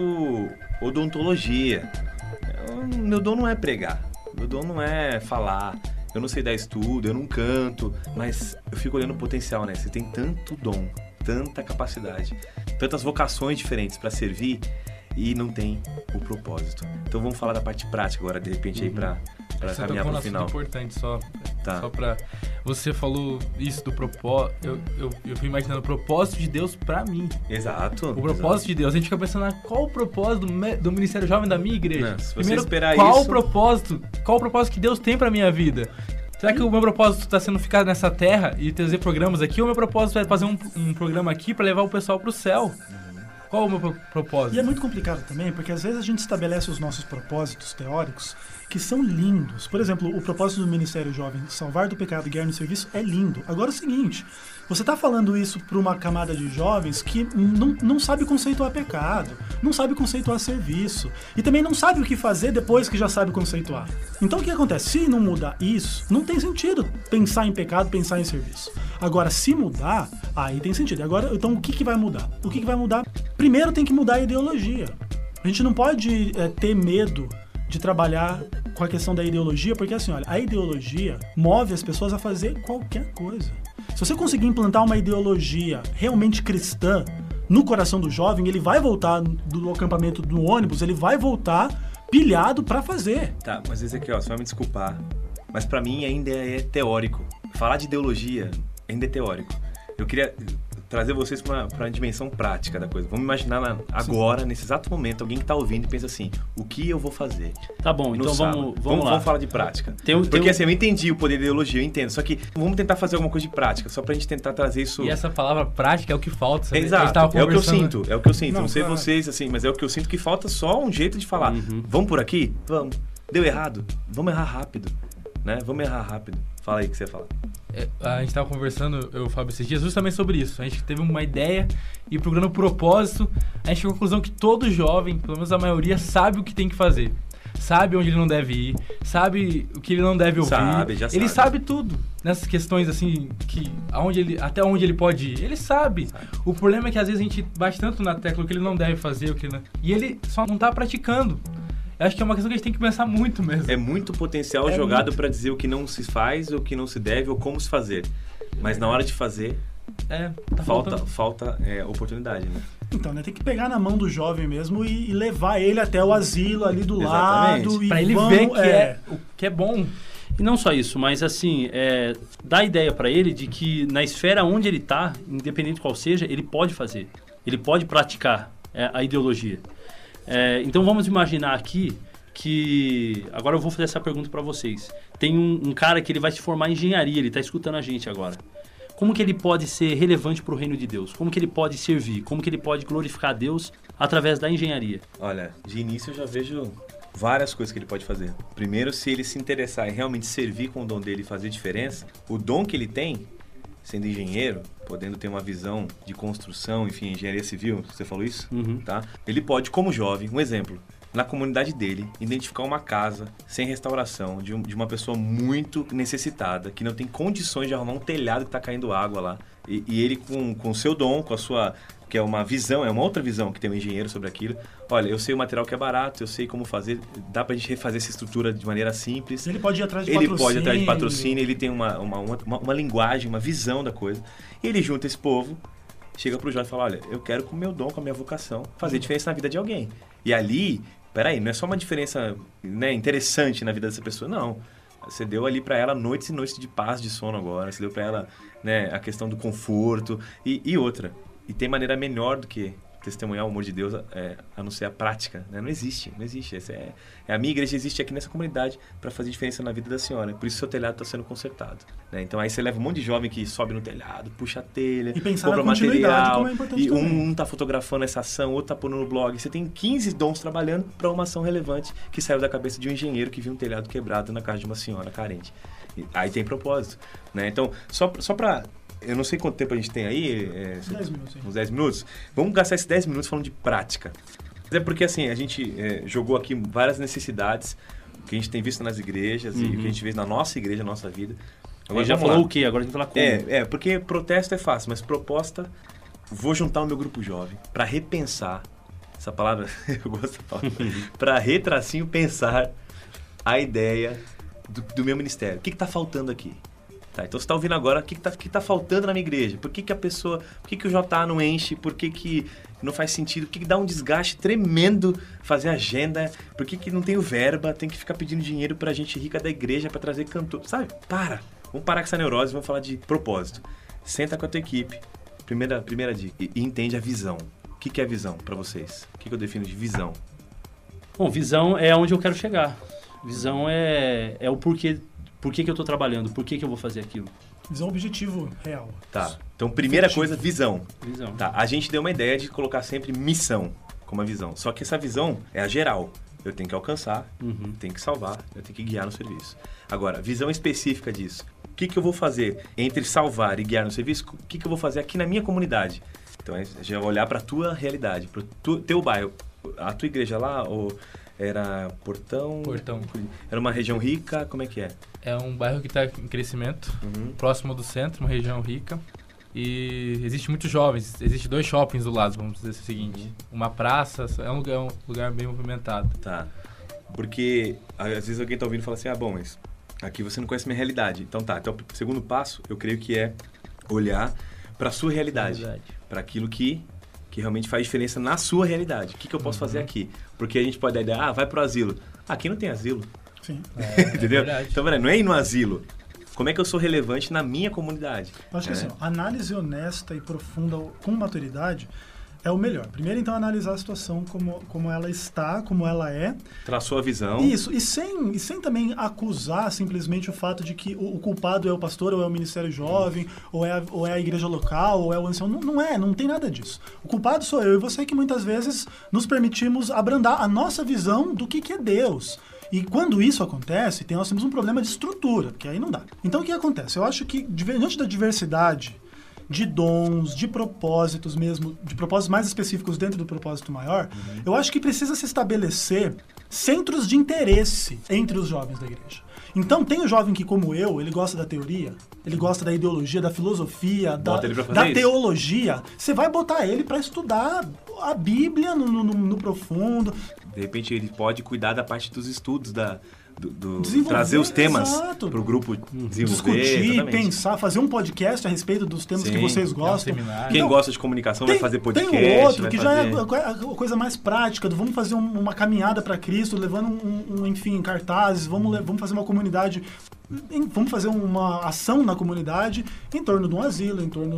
odontologia. Eu, meu dom não é pregar. Meu dom não é falar. Eu não sei dar estudo, eu não canto. Mas eu fico olhando o potencial, né? Você tem tanto dom, tanta capacidade, tantas vocações diferentes para servir e não tem o propósito. Então vamos falar da parte prática agora, de repente, aí para para caminhar para o final. Um importante só, Tá. só para você falou isso do propósito. Eu, eu, eu fui imaginando o propósito de Deus para mim. Exato. O propósito exato. de Deus. A gente fica pensando, ah, qual o propósito do, me- do Ministério Jovem da minha igreja? Não, se você Primeiro, esperar qual isso- o propósito? Qual o propósito que Deus tem para minha vida? Será que o meu propósito está sendo ficar nessa terra e trazer programas aqui? Ou o meu propósito é fazer um, um programa aqui para levar o pessoal para o céu? Qual o meu pro- propósito? E é muito complicado também, porque às vezes a gente estabelece os nossos propósitos teóricos que são lindos. Por exemplo, o propósito do Ministério Jovem, salvar do pecado, guiar no serviço, é lindo. Agora é o seguinte, você está falando isso para uma camada de jovens que não, não sabe conceituar pecado, não sabe conceituar serviço, e também não sabe o que fazer depois que já sabe conceituar. Então o que acontece? Se não mudar isso, não tem sentido pensar em pecado, pensar em serviço. Agora, se mudar, aí tem sentido. Agora, então o que, que vai mudar? O que, que vai mudar? Primeiro tem que mudar a ideologia. A gente não pode é, ter medo de trabalhar com a questão da ideologia, porque assim, olha, a ideologia move as pessoas a fazer qualquer coisa. Se você conseguir implantar uma ideologia realmente cristã no coração do jovem, ele vai voltar do acampamento do ônibus, ele vai voltar pilhado pra fazer. Tá, mas Ezequiel, você vai me desculpar, mas pra mim ainda é teórico. Falar de ideologia ainda é teórico. Eu queria trazer vocês para uma, uma dimensão prática da coisa. Vamos imaginar na, agora, nesse exato momento, alguém que está ouvindo e pensa assim, o que eu vou fazer? Tá bom, no então vamos, sábado? vamos, vamos lá. Vamos falar de prática. Tem, Porque tem... assim, eu entendi o poder da ideologia, eu entendo. Só que vamos tentar fazer alguma coisa de prática, só pra gente tentar trazer isso... E essa palavra prática é o que falta, sabe? Exato, tava é o que eu conversando- sinto, é o que eu sinto. Não, Não, sei claro. vocês, assim, mas é o que eu sinto que falta só um jeito de falar. Uhum. Vamos por aqui? Vamos. Deu errado? Vamos errar rápido, né? Vamos errar rápido. Fala aí o que você fala. É, a gente tava conversando, eu e o Fábio, esses dias, justamente sobre isso. A gente teve uma ideia e procurando o propósito, a gente chegou à conclusão que todo jovem, pelo menos a maioria, sabe o que tem que fazer. Sabe onde ele não deve ir, sabe o que ele não deve ouvir. Sabe, já Ele sabe. sabe tudo. Nessas questões, assim, que aonde ele, até onde ele pode ir. Ele sabe. Sabe. O problema é que às vezes a gente bate tanto na tecla o que ele não deve fazer, o que ele não... e ele só não tá praticando. Eu acho que é uma questão que a gente tem que pensar muito mesmo. É muito potencial É jogado muito. pra dizer o que não se faz, o que não se deve ou como se fazer. Mas na hora de fazer, É, tá falta, faltando. falta é, oportunidade, né? Então, né, tem que pegar na mão do jovem mesmo e, e levar ele até o asilo ali do Exatamente. lado. E Pra ele vamos, ver que é, o que é bom. E não só isso, mas assim, é, dá a ideia pra ele de que na esfera onde ele tá, independente qual seja, ele pode fazer. Ele pode praticar é, a ideologia. É, então vamos imaginar aqui que... Agora eu vou fazer essa pergunta pra vocês. Tem um, um cara que ele vai se formar em engenharia, ele tá escutando a gente agora. Como que ele pode ser relevante pro reino de Deus? Como que ele pode servir? Como que ele pode glorificar a Deus através da engenharia? Olha, de início eu já vejo várias coisas que ele pode fazer. Primeiro, se ele se interessar em realmente servir com o dom dele e fazer diferença, o dom que ele tem, sendo engenheiro, podendo ter uma visão de construção, enfim, engenharia civil, você falou isso? Uhum. Tá? Ele pode, como jovem, um exemplo, na comunidade dele, identificar uma casa sem restauração, de, um, de uma pessoa muito necessitada, que não tem condições de arrumar um telhado que está caindo água lá. E, e ele, com o seu dom, com a sua... que é uma visão, é uma outra visão que tem um engenheiro sobre aquilo. Olha, eu sei o material que é barato, eu sei como fazer, dá pra gente refazer essa estrutura de maneira simples. Ele pode ir atrás de ele patrocínio. Ele pode ir atrás de patrocínio, ele tem uma, uma, uma, uma linguagem, uma visão da coisa. E ele junta esse povo, chega pro jovem e fala, olha, eu quero com o meu dom, com a minha vocação, fazer diferença na vida de alguém. E ali, peraí, não é só uma diferença, né, interessante na vida dessa pessoa, não. Você deu ali para ela noites e noites de paz, de sono agora. Você deu para ela, né, a questão do conforto e, e outra. E tem maneira melhor do que testemunhar o amor de Deus, é, a não ser a prática, né? Não existe, não existe. Essa é, é, a minha igreja existe aqui nessa comunidade para fazer diferença na vida da senhora. Por isso o seu telhado está sendo consertado. Né? Então aí você leva um monte de jovem que sobe no telhado, puxa a telha, e pensar compra na continuidade, material. como é importante e também. um está fotografando essa ação, outro está pondo no blog. Você tem quinze dons trabalhando para uma ação relevante que saiu da cabeça de um engenheiro que viu um telhado quebrado na casa de uma senhora carente. E aí tem propósito. Né? Então, só, só para... Eu não sei quanto tempo a gente tem aí. É, dez minutos. Sim. Uns dez minutos. Vamos gastar esses dez minutos falando de prática. É porque, assim, a gente é, jogou aqui várias necessidades que a gente tem visto nas igrejas uhum. e que a gente vê na nossa igreja, na nossa vida. Agora já falou lá. O quê? Agora a gente vai falar como. É, é, porque protesto é fácil, mas proposta... Vou juntar o meu grupo jovem para repensar. Essa palavra, eu gosto da palavra. Para retracinho pensar a ideia do, do meu ministério. O que está faltando aqui? Tá, então você está ouvindo agora o que está que tá faltando na minha igreja. Por que, que a pessoa... Por que, que o J A não enche? Por que, que não faz sentido? Por que, que dá um desgaste tremendo fazer agenda? Por que, que não tem o verba? Tem que ficar pedindo dinheiro pra gente rica da igreja para trazer cantor. Sabe? Para! Vamos parar com essa neurose, vamos falar de propósito. Senta com a tua equipe. Primeira, primeira dica. E, e entende a visão. O que, que é visão para vocês? O que, que eu defino de visão? Bom, visão é onde eu quero chegar. Visão é, é o porquê... Por que, que eu estou trabalhando? Por que, que eu vou fazer aquilo? Visão, objetivo real. Tá. Então, primeira Efetivo. coisa, visão. Visão. Tá. A gente deu uma ideia de colocar sempre missão como a visão. Só que essa visão é a geral. Eu tenho que alcançar, Uhum. tenho que salvar, eu tenho que guiar no serviço. Agora, visão específica disso. O que, que eu vou fazer entre salvar e guiar no serviço? O que, que eu vou fazer aqui na minha comunidade? Então, a gente vai olhar para a tua realidade, para o teu bairro. A tua igreja lá, ou... Era Portão... Portão. Era uma região rica, como é que é? É um bairro que está em crescimento, Uhum. próximo do centro, uma região rica. E existe muitos jovens, existe dois shoppings do lado, vamos dizer o seguinte. Uhum. Uma praça, é um lugar, é um lugar bem movimentado. Tá. Porque às vezes alguém tá ouvindo e fala assim, ah, bom, mas aqui você não conhece minha realidade. Então tá, então o segundo passo, eu creio que é olhar para sua realidade. Realidade. Para aquilo que... que realmente faz diferença na sua realidade. O que, que eu posso Uhum. fazer aqui? Porque a gente pode dar a ideia, ah, vai pro asilo. Ah, aqui não tem asilo. Sim. É, Entendeu? É verdade. Então, não é ir no asilo. Como é que eu sou relevante na minha comunidade? Eu acho que É. assim, ó, análise honesta e profunda com maturidade é o melhor. Primeiro, então, analisar a situação como, como ela está, como ela é. Traçou a visão. Isso, e sem, e sem também acusar simplesmente o fato de que o, o culpado é o pastor, ou é o ministério jovem, ou é a, ou é a igreja local, ou é o ancião. Não, não é, não tem nada disso. O culpado sou eu e você que muitas vezes nos permitimos abrandar a nossa visão do que, que é Deus. E quando isso acontece, tem, nós temos um problema de estrutura, que aí não dá. Então o que acontece? Eu acho que diante da diversidade de dons, de propósitos mesmo, de propósitos mais específicos dentro do propósito maior, uhum. eu acho que precisa se estabelecer centros de interesse entre os jovens da igreja. Então, tem o jovem que, como eu, ele gosta da teoria, ele gosta da ideologia, da filosofia, da, da teologia. Você vai botar ele para estudar a Bíblia no, no, no profundo. De repente, ele pode cuidar da parte dos estudos, da... Do, do trazer os temas para o grupo desenvolver. Discutir, exatamente. pensar, fazer um podcast a respeito dos temas Sim, que vocês gostam. Um Quem então, gosta de comunicação tem, vai fazer podcast. Tem outro vai que fazer... já é a coisa mais prática, do vamos fazer um, uma caminhada para Cristo, levando, um, um, enfim, cartazes, vamos, vamos fazer uma comunidade, vamos fazer uma ação na comunidade em torno de um asilo, em torno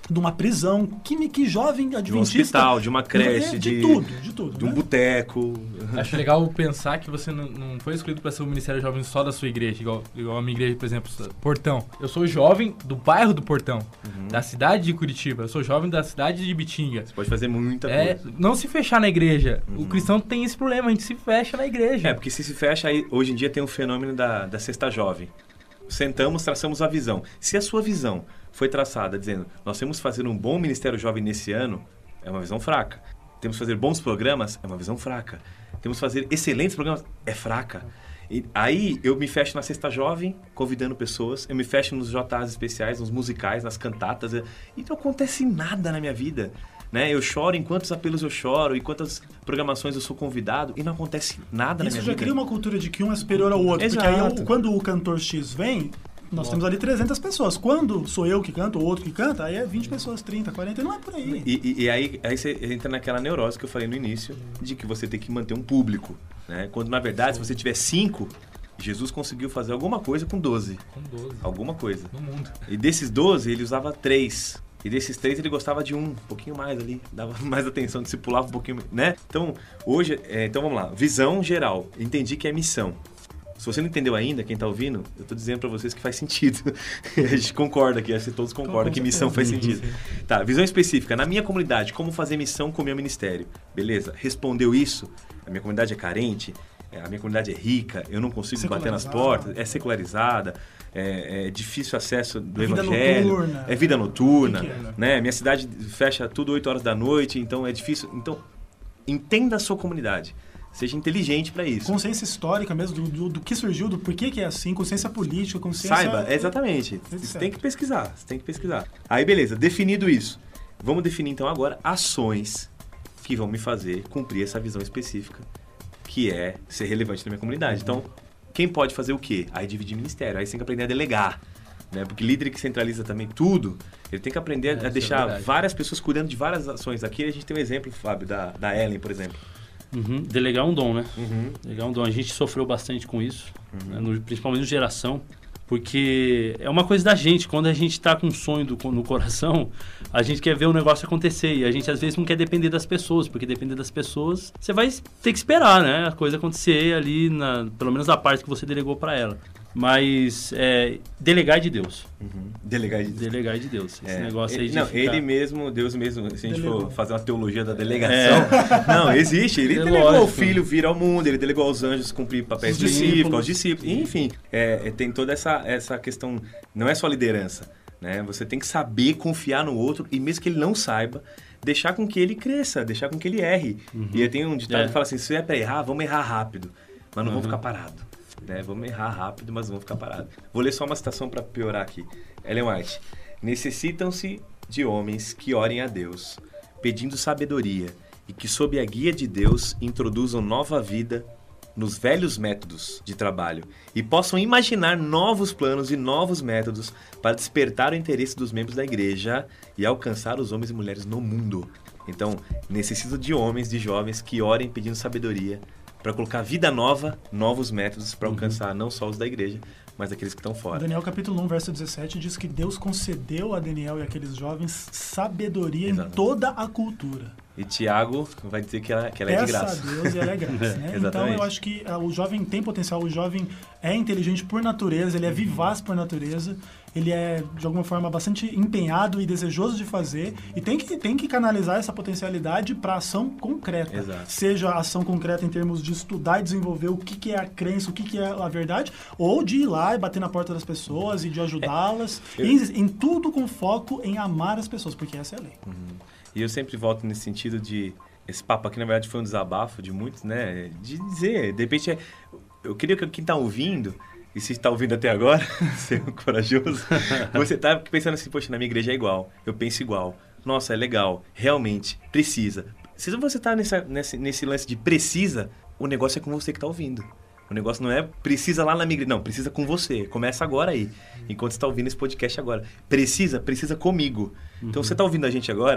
de uma prisão, que, que jovem De um adventista... hospital, de uma creche, de, de, tudo, de tudo. de um né? boteco. Acho legal pensar que você não, não foi escolhido para ser o Ministério Jovem só da sua igreja, igual, igual a minha igreja, por exemplo, Portão. Eu sou jovem do bairro do Portão, Uhum. da cidade de Curitiba. Eu sou jovem da cidade de Bitinga. Você pode fazer muita É, coisa. não se fechar na igreja. Uhum. O cristão tem esse problema, a gente se fecha na igreja. É, porque se se fecha, aí, hoje em dia tem um fenômeno da, da cesta jovem. Sentamos, traçamos a visão. Se a sua visão foi traçada dizendo, nós temos que fazer um bom Ministério Jovem nesse ano, é uma visão fraca. Temos que fazer bons programas, é uma visão fraca. Temos que fazer excelentes programas, é fraca. E aí eu me fecho na cesta jovem, convidando pessoas, eu me fecho nos J As especiais, nos musicais, nas cantatas, e não acontece nada na minha vida. Né? Eu choro em quantos apelos eu choro, em quantas programações eu sou convidado, e não acontece nada na Isso minha já vida. cria uma cultura de que um é superior ao outro. Exato. Porque aí, eu- quando o cantor X vem, nós temos ali trezentas pessoas. Quando sou eu que canto, ou outro que canta, aí é vinte pessoas, trinta, quarenta, e não é por aí. E, e, e aí, aí você entra naquela neurose que eu falei no início, de que você tem que manter um público. Né? Quando, na verdade, se você tiver cinco, Jesus conseguiu fazer alguma coisa com doze. Com doze. Alguma coisa. No mundo. E desses doze, ele usava três. E desses três, ele gostava de um, um pouquinho mais ali. Dava mais atenção, discipulava um pouquinho, né? Então, hoje... É, então, vamos lá. Visão geral. Entendi que é missão. Se você não entendeu ainda, quem tá ouvindo, eu tô dizendo pra vocês que faz sentido. A gente concorda aqui, acho que todos concordam que missão faz sentido. Tá, visão específica. Na minha comunidade, como fazer missão com o meu ministério? Beleza, respondeu isso. A minha comunidade é carente, a minha comunidade é rica, eu não consigo bater nas portas, é secularizada, é, é difícil acesso do É vida evangelho, noturna. é vida noturna, Que que é? né? Minha cidade fecha tudo oito horas da noite, então é difícil. Então, entenda a sua comunidade. Seja inteligente para isso. Consciência histórica mesmo, do, do, do que surgiu, do porquê que é assim, consciência política, consciência... Saiba, exatamente. Você etcétera. tem que pesquisar, você tem que pesquisar. Aí, beleza, definido isso. Vamos definir, então, agora ações que vão me fazer cumprir essa visão específica, que é ser relevante na minha comunidade. Então, quem pode fazer o quê? Aí dividir ministério, aí você tem que aprender a delegar. Né? Porque líder que centraliza também tudo, ele tem que aprender É, a isso é deixar verdade. várias pessoas cuidando de várias ações. Aqui a gente tem um exemplo, Fábio, da, da Ellen, por exemplo. Uhum. Delegar um dom, né? Uhum. Delegar um dom. A gente sofreu bastante com isso, né? no, principalmente no geração, porque é uma coisa da gente. Quando a gente está com um sonho do, no coração, a gente quer ver o negócio acontecer. E a gente, às vezes, não quer depender das pessoas, porque depender das pessoas, você vai ter que esperar, né? A coisa acontecer ali, na, pelo menos da parte que você delegou para ela. Mas é, delegar é de Deus. Uhum. Delegar de Delegar é de Deus. Esse É, negócio aí ele, de não, ficar... ele mesmo, Deus mesmo, se a gente Delegou. for fazer uma teologia da delegação, não, existe. Ele É delegou ao lógico. filho vir ao mundo, ele delegou aos anjos cumprir papéis Os específicos, discípulos. aos discípulos, enfim, é, é, tem toda essa, essa questão, não é só liderança, né? Você tem que saber confiar no outro e mesmo que ele não saiba, deixar com que ele cresça, deixar com que ele erre. Uhum. E aí tem um ditado É. que fala assim, se é pra errar, vamos errar rápido, mas não Uhum. vamos ficar parado. Né? Vamos errar rápido, mas não vamos ficar parados. Vou ler só uma citação para piorar aqui. Ellen White. Necessitam-se de homens que orem a Deus, pedindo sabedoria, e que sob a guia de Deus introduzam nova vida nos velhos métodos de trabalho e possam imaginar novos planos e novos métodos para despertar o interesse dos membros da igreja e alcançar os homens e mulheres no mundo. Então, necessito de homens, de jovens que orem pedindo sabedoria para colocar vida nova, novos métodos para alcançar não só os da igreja, mas aqueles que estão fora. Daniel capítulo um, verso dezessete, diz que Deus concedeu a Daniel e aqueles jovens sabedoria Exato. em toda a cultura. E Tiago vai dizer que ela, que ela é de Peça graça. a Deus e ela é grátis, né? Então Exatamente. eu acho que ah, o jovem tem potencial, o jovem é inteligente por natureza, ele é vivaz por natureza, ele é de alguma forma bastante empenhado e desejoso de fazer e tem que, tem que canalizar essa potencialidade para ação concreta. Exato. Seja ação concreta em termos de estudar e desenvolver o que, que é a crença, o que, que é a verdade, ou de ir lá e bater na porta das pessoas e de ajudá-las, É, eu- em, em tudo com foco em amar as pessoas, porque essa é a lei. E eu sempre volto nesse sentido de... Esse papo aqui, na verdade, foi um desabafo de muitos, né? De dizer, de repente, é, eu queria que quem está ouvindo, e se está ouvindo até agora, ser corajoso, você tá pensando assim, poxa, na minha igreja é igual, eu penso igual. Nossa, é legal, realmente, precisa. Se você está nesse, nesse lance de precisa, o negócio é com você que está ouvindo. O negócio não é precisa lá na minha igreja, não, precisa com você. Começa agora aí, enquanto você está ouvindo esse podcast agora. Precisa, precisa comigo. Então, você está ouvindo a gente agora,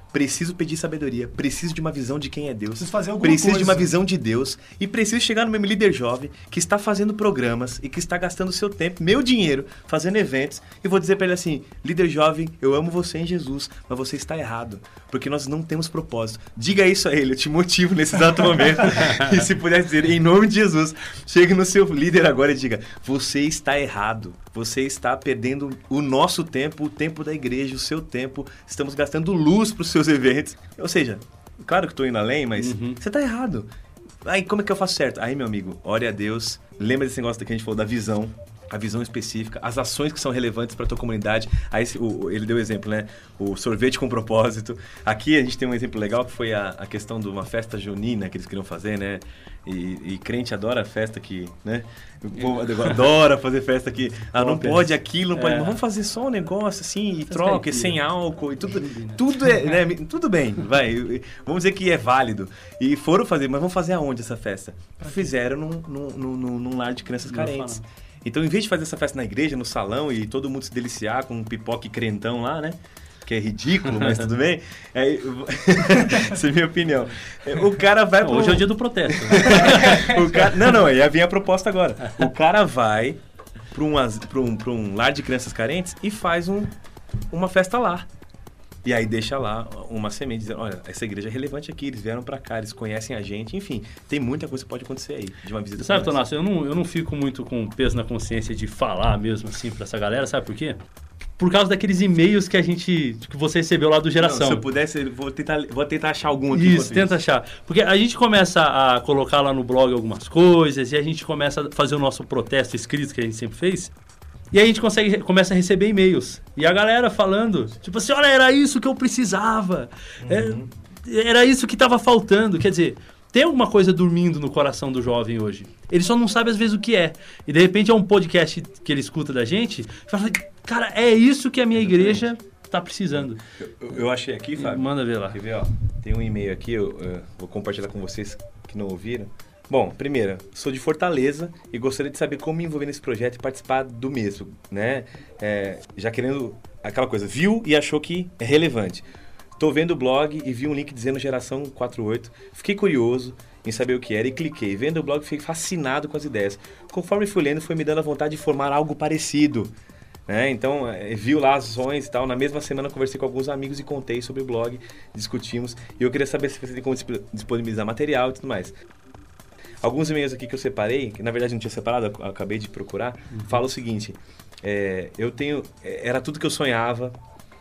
preciso pedir sabedoria, preciso de uma visão de quem é Deus, Preciso fazer alguma preciso coisa. de uma visão de Deus e preciso chegar no meu líder jovem que está fazendo programas e que está gastando seu tempo, meu dinheiro, fazendo eventos e vou dizer para ele assim, líder jovem, eu amo você em Jesus, mas você está errado, porque nós não temos propósito. Diga isso a ele, eu te motivo nesse exato momento e se puder dizer, em nome de Jesus, chegue no seu líder agora e diga, você está errado, você está perdendo o nosso tempo, o tempo da igreja, o seu tempo, estamos gastando luz para os seus eventos. Ou seja, claro que estou indo além, mas Uhum. você está errado. Aí como é que eu faço certo? Aí, meu amigo, ore a Deus, lembra desse negócio que a gente falou da visão, a visão específica, as ações que são relevantes para a tua comunidade. Aí o, ele deu o exemplo, né? O sorvete com propósito. Aqui a gente tem um exemplo legal que foi a, a questão de uma festa junina que eles queriam fazer, né? E, e crente adora festa que, né? O povo adora fazer festa que ah, não pode aquilo, não pode. É. Mas vamos fazer só um negócio assim, e Festa troca, caipira. sem álcool e tudo. Junina. Tudo é, né? Tudo bem, vai. Vamos dizer que é válido. E foram fazer, mas vamos fazer aonde essa festa? Fizeram num, num, num, num lar de crianças Não carentes. fala. Então, em vez de fazer essa festa na igreja, no salão, e todo mundo se deliciar com um pipoca e crentão lá, né? Que é ridículo, mas tudo bem. É, essa é a minha opinião. O cara vai Não, pro... hoje é o dia do protesto. Né? o cara... Não, não, aí vem a proposta agora. O cara vai para um, as- pra um, pra um lar de crianças carentes e faz um, uma festa lá. E aí deixa lá uma semente dizendo, olha, essa igreja é relevante aqui, eles vieram pra cá, eles conhecem a gente, enfim, tem muita coisa que pode acontecer aí, de uma visita. Sabe, como essa. Tonasso, eu não, eu não fico muito com peso na consciência de falar mesmo assim pra essa galera, sabe por quê? Por causa daqueles e-mails que a gente, que você recebeu lá do Não, Geração. se eu pudesse, eu vou tentar, vou tentar achar algum aqui. Isso, enquanto tenta achar. Porque a gente começa a colocar lá no blog algumas coisas e a gente começa a fazer o nosso protesto escrito que a gente sempre fez. E aí a gente consegue, começa a receber e-mails. E a galera falando, tipo assim, olha, era isso que eu precisava. Uhum. É, era isso que estava faltando. Quer dizer, tem alguma coisa dormindo no coração do jovem hoje. Ele só não sabe às vezes o que é. E de repente é um podcast que ele escuta da gente e fala, cara, é isso que a minha igreja está precisando. Eu, eu achei aqui, Fábio. Manda ver lá. Quer ver, ó? Tem um e-mail aqui, eu, eu vou compartilhar com vocês que não ouviram. Bom, primeiro, sou de Fortaleza e gostaria de saber como me envolver nesse projeto e participar do mesmo, né? É, já querendo aquela coisa, viu e achou que é relevante. Tô vendo o blog e vi um link dizendo Geração quarenta e oito, fiquei curioso em saber o que era e cliquei. Vendo o blog, fiquei fascinado com as ideias. Conforme fui lendo, foi me dando a vontade de formar algo parecido. Né? Então, é, viu lá as ações e tal. Na mesma semana, conversei com alguns amigos e contei sobre o blog, discutimos. E eu queria saber se você tem como disponibilizar material e tudo mais. Alguns e-mails aqui que eu separei, que na verdade não tinha separado, eu acabei de procurar, uhum. Fala o seguinte, é, eu tenho, era tudo que eu sonhava,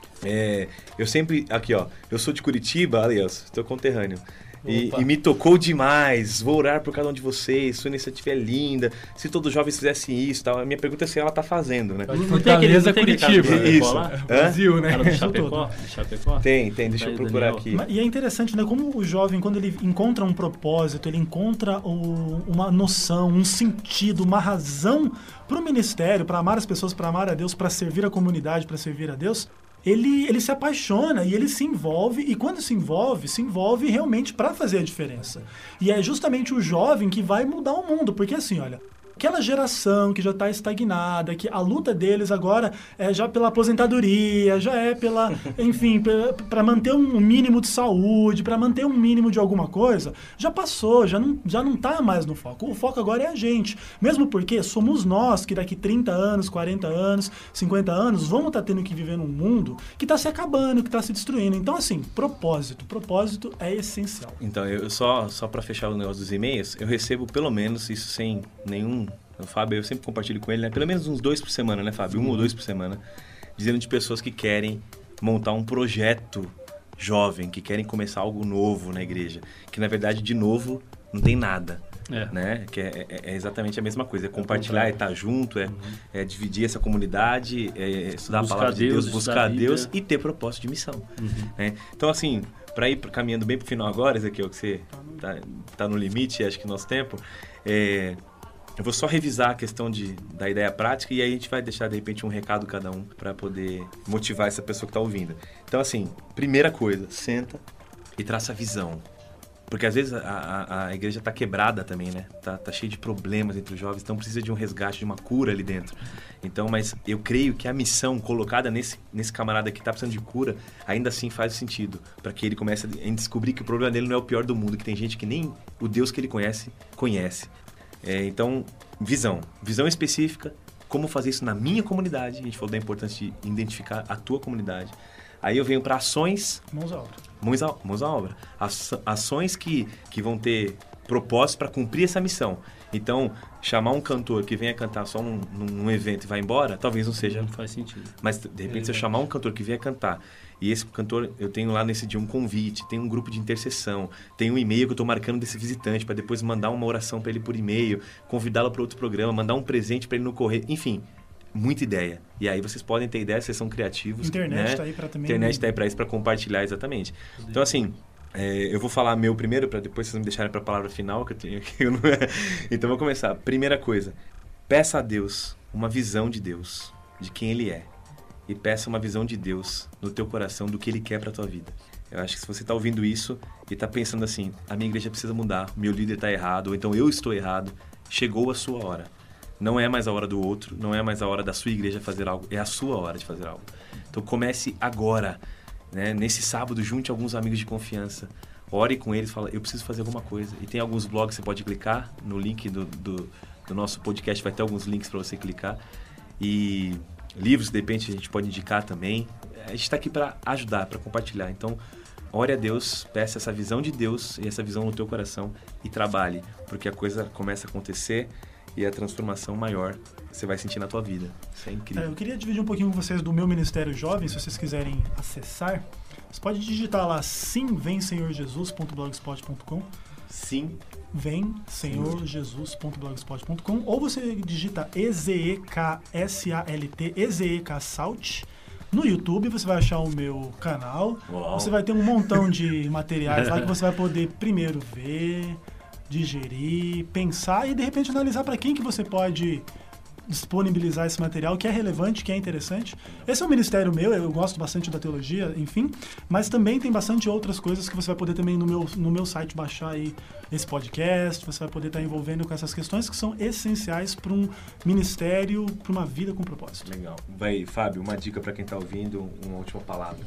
é, eu sempre, aqui ó, eu sou de Curitiba, aliás, estou conterrâneo, e, e me tocou demais, vou orar por cada um de vocês, sua iniciativa é linda, se todos os jovens fizessem isso, tal. A minha pergunta é se ela está fazendo, né? Não tem aquele, não tem aquele cara do Chapecó Isso. lá? Brasil, né? Cara do Chapecó? Do Chapecó? Tem, tem, deixa Aí, eu procurar Daniel. aqui. E é interessante, né? Como o jovem, quando ele encontra um propósito, ele encontra o, uma noção, um sentido, uma razão para o ministério, para amar as pessoas, para amar a Deus, para servir a comunidade, para servir a Deus, ele, ele se apaixona e ele se envolve, e quando se envolve, se envolve realmente para fazer a diferença. E é justamente o jovem que vai mudar o mundo, porque assim, olha, aquela geração que já está estagnada, que a luta deles agora é já pela aposentadoria, já é pela, enfim, para manter um mínimo de saúde, para manter um mínimo de alguma coisa, já passou, já não, já não tá mais no foco. O foco agora é a gente. Mesmo porque somos nós que daqui trinta anos, quarenta anos, cinquenta anos, vamos estar tá tendo que viver num mundo que está se acabando, que está se destruindo. Então, assim, propósito. Propósito é essencial. Então, eu só, só para fechar o negócio dos e-mails, eu recebo pelo menos, isso sem nenhum... O Fábio, eu sempre compartilho com ele, né? Pelo menos uns dois por semana, né, Fábio? Um ou dois por semana. Dizendo de pessoas que querem montar um projeto jovem, que querem começar algo novo na igreja. Que, na verdade, de novo, não tem nada. É. Né? Que é, é, é exatamente a mesma coisa. É compartilhar, é estar junto, é, uhum. é dividir essa comunidade, é estudar buscar a palavra de Deus, Deus buscar a Deus e ter propósito de missão. Uhum. Né? Então, assim, para ir caminhando bem para o final agora, Ezequiel, que você tá, tá no limite, acho que nosso tempo, é... Eu vou só revisar a questão de, da ideia prática e aí a gente vai deixar, de repente, um recado cada um para poder motivar essa pessoa que está ouvindo. Então, assim, primeira coisa, senta e traça a visão. Porque às vezes a, a, a igreja está quebrada também, né? Tá, tá cheia de problemas entre os jovens, então precisa de um resgate, de uma cura ali dentro. Então, mas eu creio que a missão colocada nesse, nesse camarada que está precisando de cura, ainda assim faz sentido. Para que ele comece a descobrir que o problema dele não é o pior do mundo, que tem gente que nem o Deus que ele conhece, conhece. É, então, visão. Visão específica, como fazer isso na minha comunidade. A gente falou da importância de identificar a tua comunidade. Aí eu venho para ações... Mãos à obra. Mãos à, mãos à obra. Ações que, que vão ter propósito para cumprir essa missão. Então, chamar um cantor que venha cantar só num, num evento e vai embora, talvez não seja... Não faz sentido. Mas, de repente, é. se eu chamar um cantor que venha cantar, e esse cantor, eu tenho lá nesse dia um convite, tem um grupo de intercessão, tem um e-mail que eu estou marcando desse visitante para depois mandar uma oração para ele por e-mail, convidá-lo para outro programa, mandar um presente para ele no correio, enfim... Muita ideia. E aí vocês podem ter ideia, vocês são criativos. Internet está né? aí para também. Internet está aí para isso, para compartilhar, exatamente. Então, assim, é, eu vou falar meu primeiro, para depois vocês me deixarem para a palavra final, que eu tenho aqui. Eu não... Então, vou começar. Primeira coisa, peça a Deus uma visão de Deus, de quem Ele é. E peça uma visão de Deus no teu coração, do que Ele quer para a tua vida. Eu acho que se você está ouvindo isso e está pensando assim, a minha igreja precisa mudar, meu líder está errado, ou então eu estou errado, chegou a sua hora. Não é mais a hora do outro, não é mais a hora da sua igreja fazer algo, é a sua hora de fazer algo. Então comece agora, né? Nesse sábado, junte alguns amigos de confiança, ore com eles, fala, eu preciso fazer alguma coisa. E tem alguns blogs, você pode clicar no link do, do, do nosso podcast, vai ter alguns links para você clicar. E livros, de repente, a gente pode indicar também. A gente está aqui para ajudar, para compartilhar. Então, ore a Deus, peça essa visão de Deus e essa visão no teu coração e trabalhe, porque a coisa começa a acontecer e a transformação maior você vai sentir na tua vida. Isso é incrível. É, eu queria dividir um pouquinho com vocês do meu Ministério Jovem, se vocês quiserem acessar. Você pode digitar lá sim vem senhor jesus ponto blogspot ponto com. Sim. vem senhor jesus ponto blogspot ponto com, ou você digita E Z E K S A L T, E Z E K Salt. No YouTube você vai achar o meu canal. Uau. Você vai ter um montão de materiais lá que você vai poder primeiro ver, digerir, pensar e de repente analisar para quem que você pode disponibilizar esse material que é relevante, que é interessante. Esse é um ministério meu, eu gosto bastante da teologia, enfim, mas também tem bastante outras coisas que você vai poder também no meu, no meu site baixar aí esse podcast, você vai poder estar envolvendo com essas questões que são essenciais para um ministério, para uma vida com propósito. Legal. Vai, Fábio, uma dica para quem está ouvindo, uma última palavra.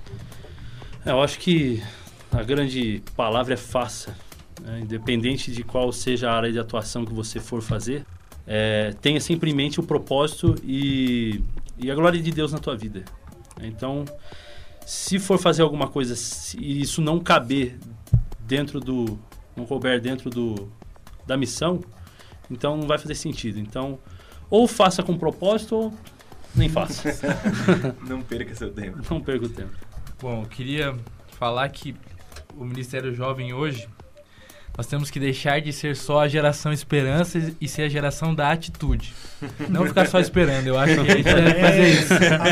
É, eu acho que a grande palavra é faça. É, independente de qual seja a área de atuação que você for fazer, é, tenha sempre em mente o propósito e, e a glória de Deus na tua vida. Então, se for fazer alguma coisa e isso não caber dentro do, não couber dentro do, da missão, então não vai fazer sentido. Então, ou faça com propósito ou nem faça. Não perca seu tempo. Não perca o tempo. Bom, eu queria falar que o Ministério Jovem hoje, nós temos que deixar de ser só a geração esperança e ser a geração da atitude. Não ficar só esperando, eu acho que a gente deve fazer isso.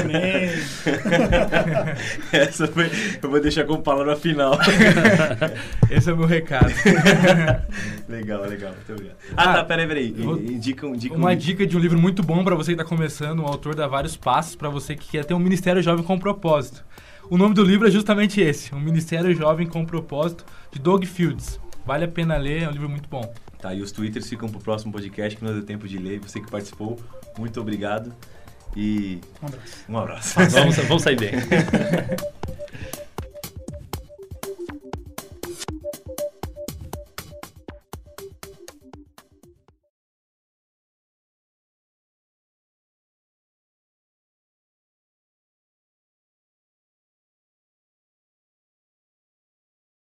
Amém. Essa foi, eu vou deixar como palavra final. Esse é o meu recado. Legal, legal. Muito obrigado. Ah, ah tá, peraí, peraí. Vou... Indica, indica Uma um... dica de um livro muito bom para você que está começando. O autor dá vários passos para você que quer ter um Ministério Jovem com propósito. O nome do livro é justamente esse, Um Ministério Jovem com Propósito, de Doug Fields. Vale a pena ler, é um livro muito bom. Tá, e os twitters ficam pro próximo podcast, que não deu tempo de ler. Você que participou, muito obrigado. E um abraço. Um abraço. Vamos, vamos sair bem.